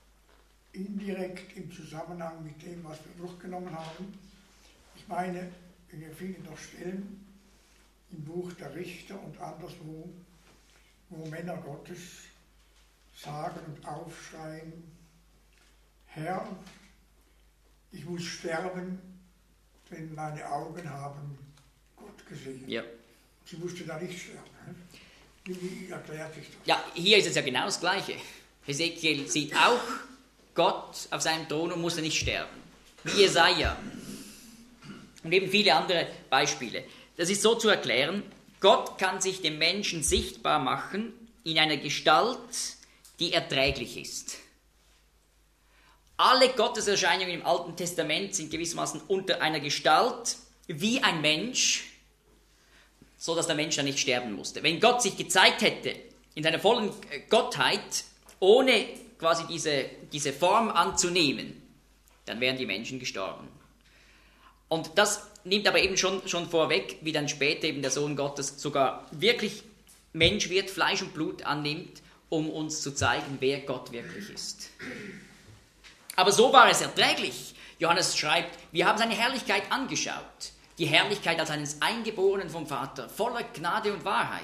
indirekt im Zusammenhang mit dem, was wir durchgenommen haben. Ich meine, wir finden doch Stellen im Buch der Richter und anderswo, wo Männer Gottes sagen und aufschreien, Herr, ich muss sterben, denn meine Augen haben Gott gesehen. Ja. Sie musste da nicht sterben. Wie, wie erklärt sich das? Ja, hier ist es ja genau das Gleiche. Hesekiel sieht auch Gott auf seinem Thron und musste nicht sterben. Wie Jesaja. Und eben viele andere Beispiele. Das ist so zu erklären, Gott kann sich dem Menschen sichtbar machen in einer Gestalt, die erträglich ist. Alle Gotteserscheinungen im Alten Testament sind gewissermaßen unter einer Gestalt wie ein Mensch, so dass der Mensch dann nicht sterben musste. Wenn Gott sich gezeigt hätte in seiner vollen Gottheit, ohne quasi diese, diese Form anzunehmen, dann wären die Menschen gestorben. Und das nimmt aber eben schon, schon vorweg, wie dann später eben der Sohn Gottes sogar wirklich Mensch wird, Fleisch und Blut annimmt, um uns zu zeigen, wer Gott wirklich ist. Aber so war es erträglich. Johannes schreibt, wir haben seine Herrlichkeit angeschaut. die Herrlichkeit als eines Eingeborenen vom Vater, voller Gnade und Wahrheit.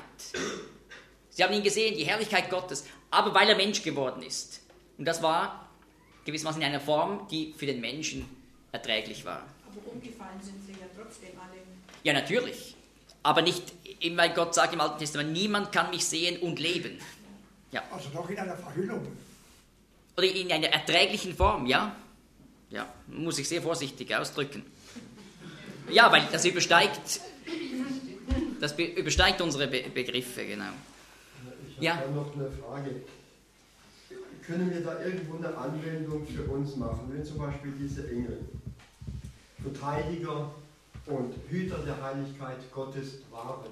Sie haben ihn gesehen, die Herrlichkeit Gottes, aber weil er Mensch geworden ist. Und das war gewissermaßen in einer Form, die für den Menschen erträglich war. Aber umgefallen sind sie ja trotzdem alle. Ja, natürlich. Aber nicht, weil Gott sagt im Alten Testament, niemand kann mich sehen und leben. Ja. Also doch in einer Verhüllung. Oder in einer erträglichen Form, ja. Ja, muss ich sehr vorsichtig ausdrücken. Ja, weil das übersteigt, das be- übersteigt unsere Be- Begriffe, genau. Ich habe Ja. da noch eine Frage. Können wir da irgendwo eine Anwendung für uns machen, wenn zum Beispiel diese Engel Verteidiger und Hüter der Heiligkeit Gottes waren?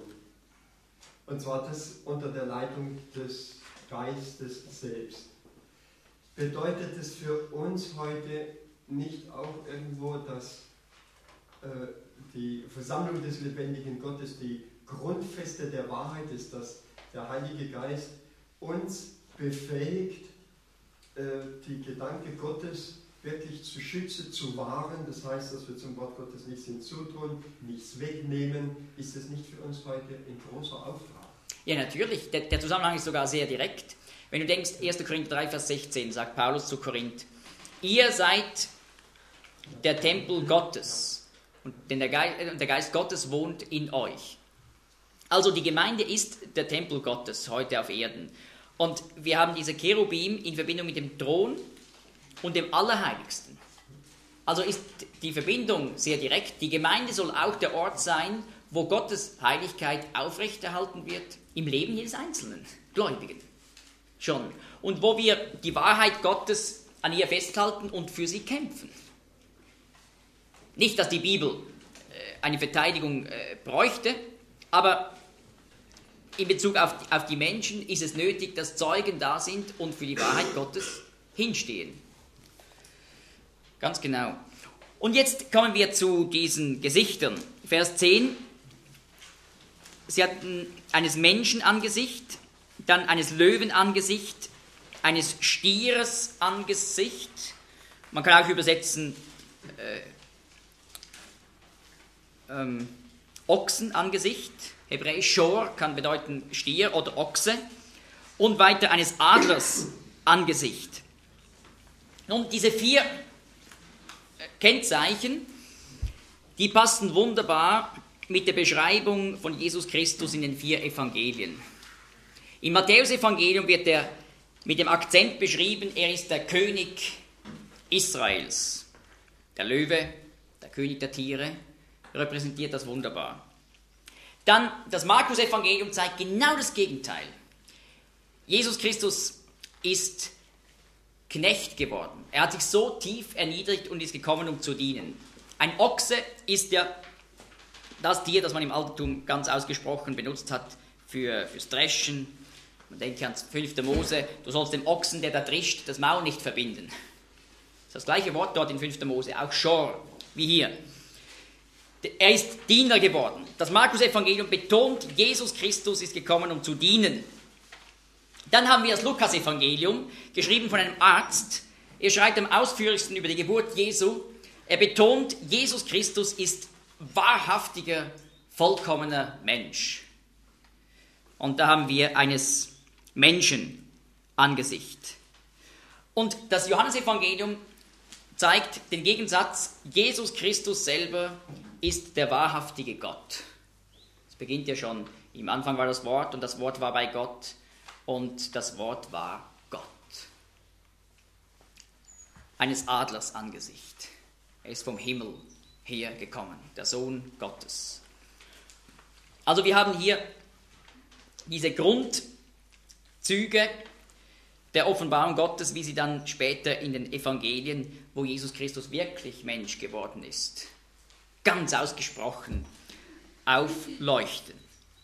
Und zwar das unter der Leitung des Geistes selbst. Bedeutet es für uns heute nicht auch irgendwo, dass äh, die Versammlung des lebendigen Gottes die Grundfeste der Wahrheit ist, dass der Heilige Geist uns befähigt, äh, die Gedanken Gottes wirklich zu schützen, zu wahren? Das heißt, dass wir zum Wort Gottes nichts hinzutun, nichts wegnehmen. Ist es nicht für uns heute ein großer Auftrag? Ja, natürlich. Der, der Zusammenhang ist sogar sehr direkt. Wenn du denkst, erster Korinther drei, Vers sechzehn, sagt Paulus zu Korinth, ihr seid der Tempel Gottes und der Geist, der Geist Gottes wohnt in euch. Also die Gemeinde ist der Tempel Gottes heute auf Erden. Und wir haben diese Cherubim in Verbindung mit dem Thron und dem Allerheiligsten. Also ist die Verbindung sehr direkt. Die Gemeinde soll auch der Ort sein, wo Gottes Heiligkeit aufrechterhalten wird im Leben jedes einzelnen Gläubigen. Schon. Und wo wir die Wahrheit Gottes an ihr festhalten und für sie kämpfen. Nicht, dass die Bibel äh, eine Verteidigung äh, bräuchte, aber in Bezug auf, auf die Menschen ist es nötig, dass Zeugen da sind und für die Wahrheit Gottes hinstehen. Ganz genau. Und jetzt kommen wir zu diesen Gesichtern. Vers zehn. Sie hatten eines Menschenangesicht, dann eines Löwenangesicht, eines Stieres Angesicht. Man kann auch übersetzen äh, ähm, Ochsenangesicht. Hebräisch Shor kann bedeuten Stier oder Ochse. Und weiter eines Adlers Angesicht. Nun, diese vier Kennzeichen, die passen wunderbar mit der Beschreibung von Jesus Christus in den vier Evangelien. Im Matthäus-Evangelium wird er mit dem Akzent beschrieben, er ist der König Israels. Der Löwe, der König der Tiere, repräsentiert das wunderbar. Dann das Markus-Evangelium zeigt genau das Gegenteil. Jesus Christus ist Knecht geworden. Er hat sich so tief erniedrigt und ist gekommen, um zu dienen. Ein Ochse ist ja das Tier, das man im Altertum ganz ausgesprochen benutzt hat für, fürs Dreschen. Man denke ans fünfte Mose, du sollst dem Ochsen, der da drischt, das Maul nicht verbinden. Das ist das gleiche Wort dort in fünfte Mose, auch Shor, wie hier. Er ist Diener geworden. Das Markus-Evangelium betont, Jesus Christus ist gekommen, um zu dienen. Dann haben wir das Lukas-Evangelium, geschrieben von einem Arzt. Er schreibt am ausführlichsten über die Geburt Jesu. Er betont, Jesus Christus ist wahrhaftiger, vollkommener Mensch. Und da haben wir eines Menschen Angesicht. Und das Johannesevangelium zeigt den Gegensatz, Jesus Christus selber ist der wahrhaftige Gott. Es beginnt ja schon, im Anfang war das Wort und das Wort war bei Gott und das Wort war Gott. Eines Adlers Angesicht. Er ist vom Himmel her gekommen, der Sohn Gottes. Also wir haben hier diese Grundzüge der Offenbarung Gottes, wie sie dann später in den Evangelien, wo Jesus Christus wirklich Mensch geworden ist, ganz ausgesprochen aufleuchten.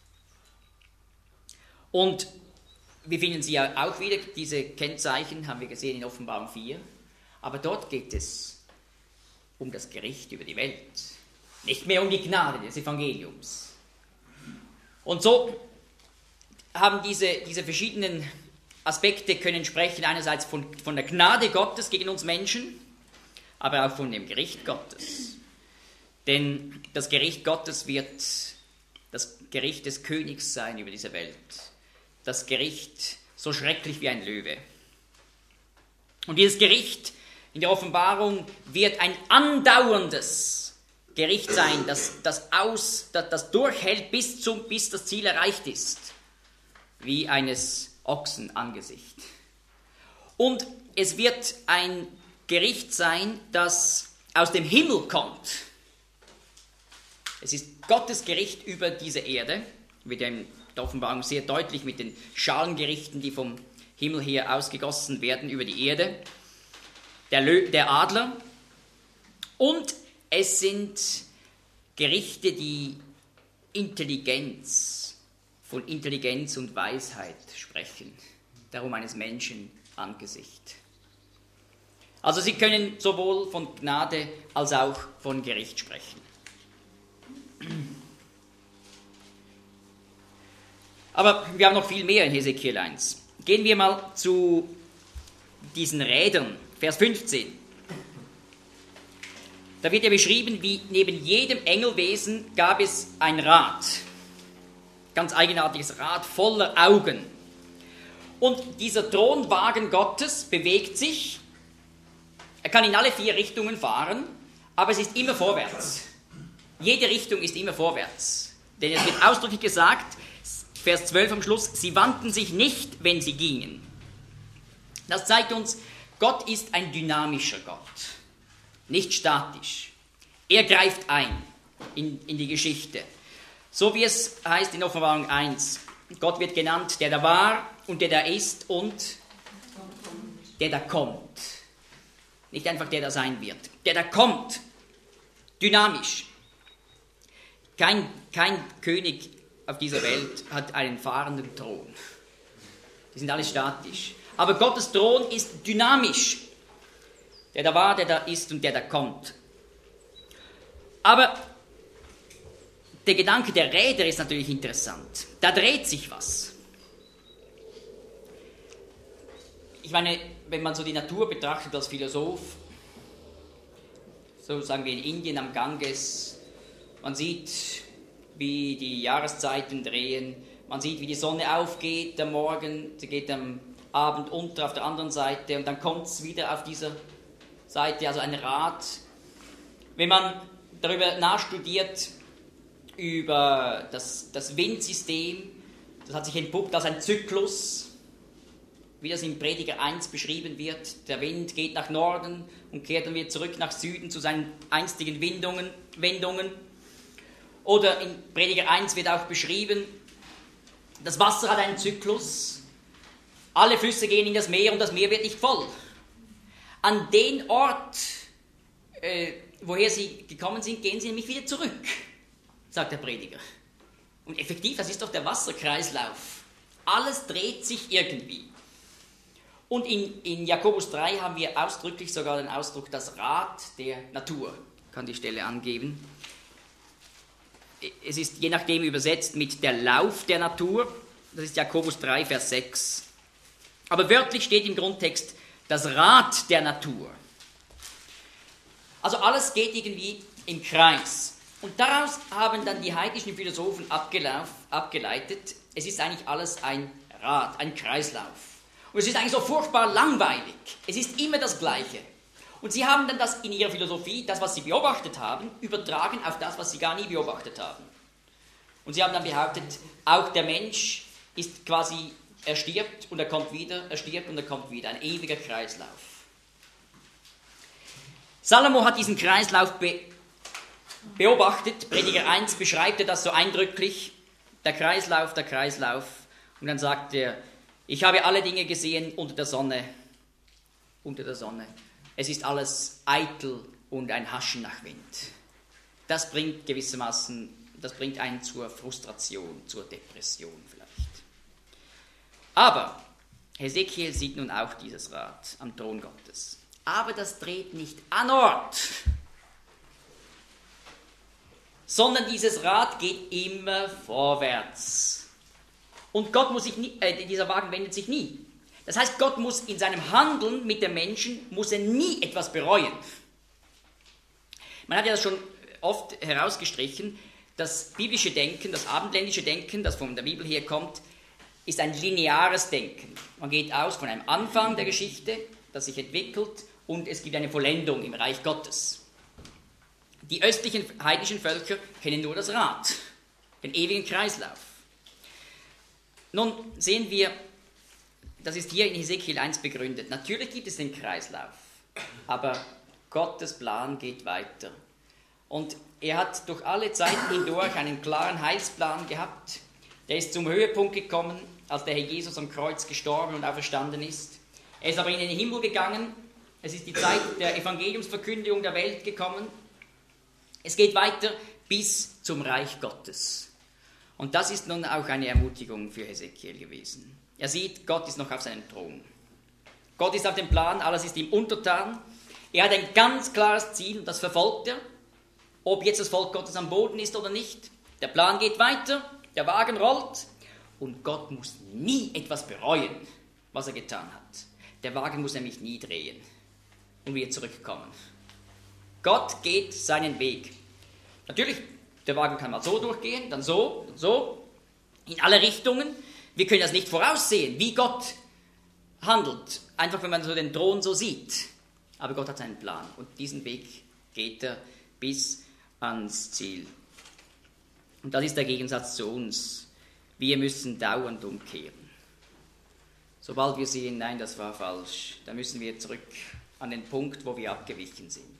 Und wir finden sie ja auch wieder, diese Kennzeichen haben wir gesehen in Offenbarung vier, aber dort geht es um das Gericht über die Welt, nicht mehr um die Gnade des Evangeliums. Und so haben diese, diese verschiedenen Aspekte können sprechen, einerseits von, von der Gnade Gottes gegen uns Menschen, aber auch von dem Gericht Gottes. Denn das Gericht Gottes wird das Gericht des Königs sein über diese Welt. Das Gericht so schrecklich wie ein Löwe. Und dieses Gericht in der Offenbarung wird ein andauerndes Gericht sein, das, das, aus, das, das durchhält, bis, zum, bis das Ziel erreicht ist, wie eines Ochsen Angesicht. Und es wird ein Gericht sein, das aus dem Himmel kommt. Es ist Gottes Gericht über diese Erde, wird ja in der Offenbarung sehr deutlich mit den Schalengerichten, die vom Himmel her ausgegossen werden über die Erde. Der, Lö- der Adler. Und es sind Gerichte, die Intelligenz, von Intelligenz und Weisheit sprechen. Darum eines Menschen Angesicht. Also sie können sowohl von Gnade als auch von Gericht sprechen. Aber wir haben noch viel mehr in Hesekiel eins. Gehen wir mal zu diesen Rädern, Vers fünfzehn. Da wird ja beschrieben, wie neben jedem Engelwesen gab es ein Rad. Ganz eigenartiges Rad voller Augen. Und dieser Thronwagen Gottes bewegt sich. Er kann in alle vier Richtungen fahren, aber es ist immer vorwärts. Jede Richtung ist immer vorwärts. Denn es wird ausdrücklich gesagt, Vers zwölf am Schluss, sie wandten sich nicht, wenn sie gingen. Das zeigt uns, Gott ist ein dynamischer Gott, nicht statisch. Er greift ein in, in die Geschichte. So wie es heißt in Offenbarung eins, Gott wird genannt, der da war und der da ist und der da kommt. Nicht einfach der da sein wird, der da kommt. Dynamisch. Kein, kein König auf dieser Welt hat einen fahrenden Thron. Die sind alle statisch. Aber Gottes Thron ist dynamisch. Der da war, der da ist und der da kommt. Aber der Gedanke der Räder ist natürlich interessant. Da dreht sich was. Ich meine, wenn man so die Natur betrachtet als Philosoph, so sagen wir in Indien am Ganges, man sieht, wie die Jahreszeiten drehen, man sieht, wie die Sonne aufgeht am Morgen, sie geht am Abend unter auf der anderen Seite und dann kommt es wieder auf dieser Seite, also ein Rad. Wenn man darüber nachstudiert, über das, das Windsystem, das hat sich entpuppt als ein Zyklus, wie das in Prediger eins beschrieben wird. Der Wind geht nach Norden und kehrt dann wieder zurück nach Süden zu seinen einstigen Windungen, Wendungen. Oder in Prediger eins wird auch beschrieben, das Wasser hat einen Zyklus, alle Flüsse gehen in das Meer und das Meer wird nicht voll. An den Ort, äh, woher sie gekommen sind, gehen sie nämlich wieder zurück, sagt der Prediger. Und effektiv, das ist doch der Wasserkreislauf. Alles dreht sich irgendwie. Und in, in Jakobus drei haben wir ausdrücklich sogar den Ausdruck, das Rad der Natur. Ich kann die Stelle angeben. Es ist je nachdem übersetzt mit der Lauf der Natur. Das ist Jakobus drei, Vers sechs. Aber wörtlich steht im Grundtext das Rad der Natur. Also alles geht irgendwie im Kreis. Und daraus haben dann die heidnischen Philosophen abgeleitet, es ist eigentlich alles ein Rad, ein Kreislauf. Und es ist eigentlich so furchtbar langweilig. Es ist immer das Gleiche. Und sie haben dann das in ihrer Philosophie, das, was sie beobachtet haben, übertragen auf das, was sie gar nie beobachtet haben. Und sie haben dann behauptet, auch der Mensch ist quasi, er stirbt und er kommt wieder, er stirbt und er kommt wieder. Ein ewiger Kreislauf. Salomo hat diesen Kreislauf be- beobachtet. Prediger eins beschreibt er das so eindrücklich. Der Kreislauf, der Kreislauf. Und dann sagt er, ich habe alle Dinge gesehen unter der Sonne. Unter der Sonne. Es ist alles eitel und ein Haschen nach Wind. Das bringt gewissermaßen, das bringt einen zur Frustration, zur Depression vielleicht. Aber Hesekiel sieht nun auch dieses Rad am Thron Gottes. Aber das dreht nicht an Ort, sondern dieses Rad geht immer vorwärts. Und Gott muss sich nie, äh, dieser Wagen wendet sich nie. Das heißt, Gott muss in seinem Handeln mit dem Menschen, muss er nie etwas bereuen. Man hat ja das schon oft herausgestrichen, das biblische Denken, das abendländische Denken, das von der Bibel herkommt, ist ein lineares Denken. Man geht aus von einem Anfang der Geschichte, das sich entwickelt, und es gibt eine Vollendung im Reich Gottes. Die östlichen heidnischen Völker kennen nur das Rad, den ewigen Kreislauf. Nun sehen wir, das ist hier in Hesekiel eins begründet. Natürlich gibt es den Kreislauf, aber Gottes Plan geht weiter. Und er hat durch alle Zeiten hindurch einen klaren Heilsplan gehabt. Der ist zum Höhepunkt gekommen, als der Herr Jesus am Kreuz gestorben und auferstanden ist. Er ist aber in den Himmel gegangen. Es ist die Zeit der Evangeliumsverkündigung der Welt gekommen. Es geht weiter bis zum Reich Gottes. Und das ist nun auch eine Ermutigung für Hesekiel gewesen. Er sieht, Gott ist noch auf seinem Thron. Gott ist auf dem Plan, alles ist ihm untertan. Er hat ein ganz klares Ziel und das verfolgt er. Ob jetzt das Volk Gottes am Boden ist oder nicht. Der Plan geht weiter, der Wagen rollt und Gott muss nie etwas bereuen, was er getan hat. Der Wagen muss nämlich nie drehen und wieder zurückkommen. Gott geht seinen Weg. Natürlich, der Wagen kann mal so durchgehen, dann so, dann so, in alle Richtungen. Wir können das nicht voraussehen, wie Gott handelt, einfach wenn man so den Thron so sieht. Aber Gott hat seinen Plan und diesen Weg geht er bis ans Ziel. Und das ist der Gegensatz zu uns. Wir müssen dauernd umkehren. Sobald wir sehen, nein, das war falsch, dann müssen wir zurück an den Punkt, wo wir abgewichen sind.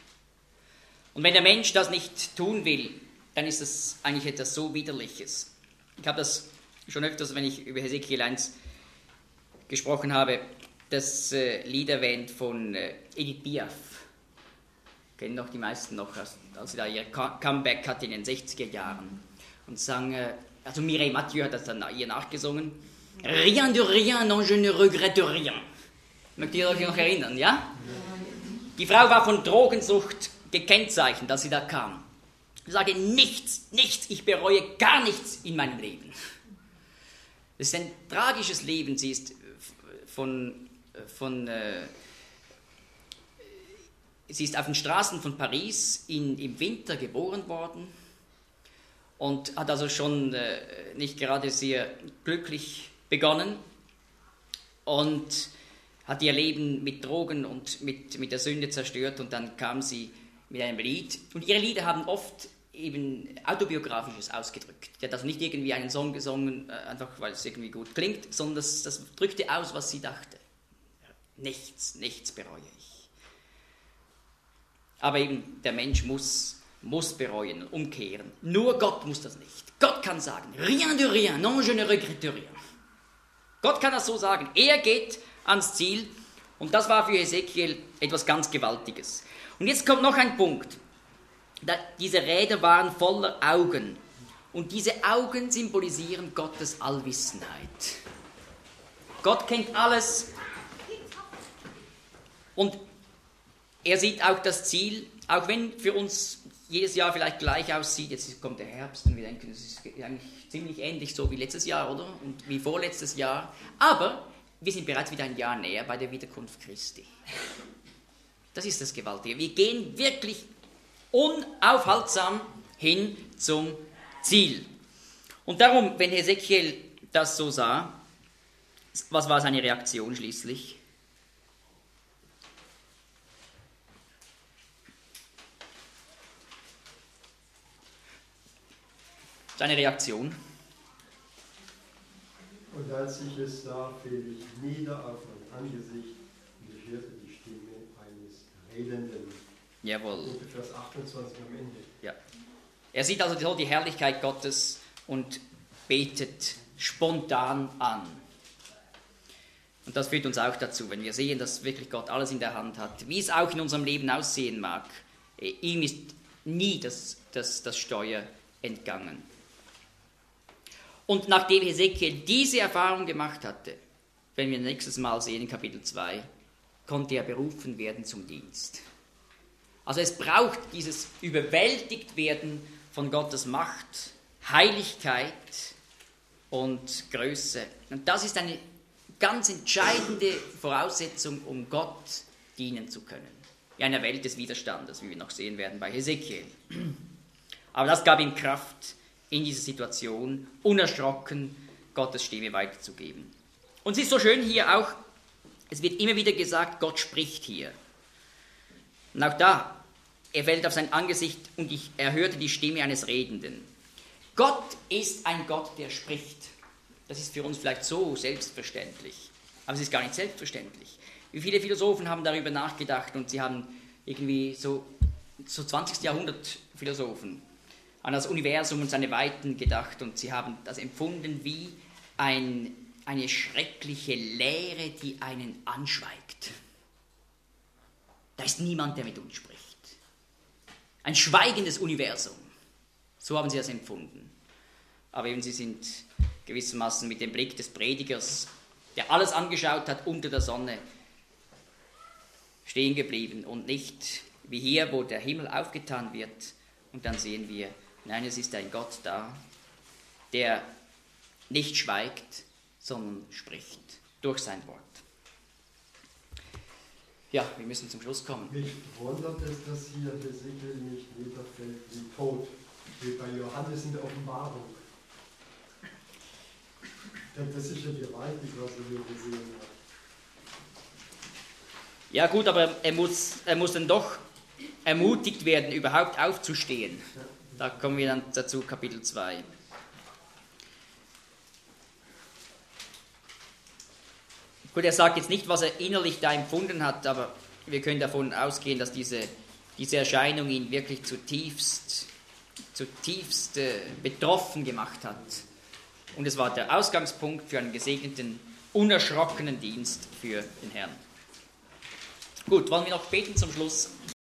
Und wenn der Mensch das nicht tun will, dann ist das eigentlich etwas so Widerliches. Ich habe das schon öfters, wenn ich über Hesekiel eins gesprochen habe, das äh, Lied erwähnt von äh, Edith Piaf. Kennen doch die meisten noch, als, als sie da ihr Comeback hatte in den sechziger Jahren. Und sang, äh, also Mireille Mathieu hat das dann ihr nachgesungen. Rien de rien, non je ne regrette rien. Mögt ihr euch noch erinnern, ja? Die Frau war von Drogensucht gekennzeichnet, als sie da kam. Sie sagte, nichts, nichts, ich bereue gar nichts in meinem Leben. Das ist ein tragisches Leben. Sie ist von, von äh, sie ist auf den Straßen von Paris in, im Winter geboren worden und hat also schon äh, nicht gerade sehr glücklich begonnen und hat ihr Leben mit Drogen und mit, mit der Sünde zerstört und dann kam sie mit einem Lied. Und ihre Lieder haben oft eben Autobiografisches ausgedrückt. Die hat also nicht irgendwie einen Song gesungen, einfach weil es irgendwie gut klingt, sondern das, das drückte aus, was sie dachte. Nichts, nichts bereue ich. Aber eben der Mensch muss, muss bereuen, umkehren. Nur Gott muss das nicht. Gott kann sagen, rien de rien, non je ne regrette rien. Gott kann das so sagen. Er geht ans Ziel und das war für Hesekiel etwas ganz Gewaltiges. Und jetzt kommt noch ein Punkt. Da, diese Räder waren voller Augen. Und diese Augen symbolisieren Gottes Allwissenheit. Gott kennt alles. Und er sieht auch das Ziel, auch wenn für uns jedes Jahr vielleicht gleich aussieht. Jetzt kommt der Herbst und wir denken, das ist eigentlich ziemlich ähnlich so wie letztes Jahr, oder? Und wie vorletztes Jahr. Aber wir sind bereits wieder ein Jahr näher bei der Wiederkunft Christi. Das ist das Gewaltige. Wir gehen wirklich unaufhaltsam hin zum Ziel. Und darum, wenn Hesekiel das so sah, was war seine Reaktion schließlich? Seine Reaktion? Und als ich es sah, fiel ich nieder auf mein Angesicht und ich hörte die Stimme eines Redenden. Jawohl. Und Vers achtundzwanzig am Ende. Ja. Er sieht also so die Herrlichkeit Gottes und betet spontan an. Und das führt uns auch dazu, wenn wir sehen, dass wirklich Gott alles in der Hand hat, wie es auch in unserem Leben aussehen mag, ihm ist nie das, das, das Steuer entgangen. Und nachdem Hesekiel diese Erfahrung gemacht hatte, wenn wir nächstes Mal sehen in Kapitel zwei, konnte er berufen werden zum Dienst. Also es braucht dieses Überwältigtwerden von Gottes Macht, Heiligkeit und Größe. Und das ist eine ganz entscheidende Voraussetzung, um Gott dienen zu können. in einer Welt des Widerstandes, wie wir noch sehen werden bei Hesekiel. Aber das gab ihm Kraft, in dieser Situation unerschrocken Gottes Stimme weiterzugeben. Und es ist so schön hier auch, es wird immer wieder gesagt, Gott spricht hier. Und auch da, er fällt auf sein Angesicht und ich, er hörte die Stimme eines Redenden. Gott ist ein Gott, der spricht. Das ist für uns vielleicht so selbstverständlich, aber es ist gar nicht selbstverständlich. Wie viele Philosophen haben darüber nachgedacht und sie haben irgendwie so, so zwanzigsten Jahrhundert Philosophen an das Universum und seine Weiten gedacht und sie haben das empfunden wie ein, eine schreckliche Leere, die einen anschweigt. Da ist niemand, der mit uns spricht. Ein schweigendes Universum. So haben sie das empfunden. Aber eben sie sind gewissermaßen mit dem Blick des Predigers, der alles angeschaut hat unter der Sonne, stehen geblieben und nicht wie hier, wo der Himmel aufgetan wird und dann sehen wir, nein, es ist ein Gott da, der nicht schweigt, sondern spricht durch sein Wort. Ja, wir müssen zum Schluss kommen. Mich wundert es, dass hier Hesekiel nicht niederfällt wie tot, wie bei Johannes in der Offenbarung. Denn das ist ja gewaltig, was er hier gesehen hat. Ja gut, aber er muss, er muss dann doch ermutigt werden, überhaupt aufzustehen. Da kommen wir dann dazu, Kapitel zwei. Gut, er sagt jetzt nicht, was er innerlich da empfunden hat, aber wir können davon ausgehen, dass diese, diese Erscheinung ihn wirklich zutiefst, zutiefst äh, betroffen gemacht hat. Und es war der Ausgangspunkt für einen gesegneten, unerschrockenen Dienst für den Herrn. Gut, wollen wir noch beten zum Schluss?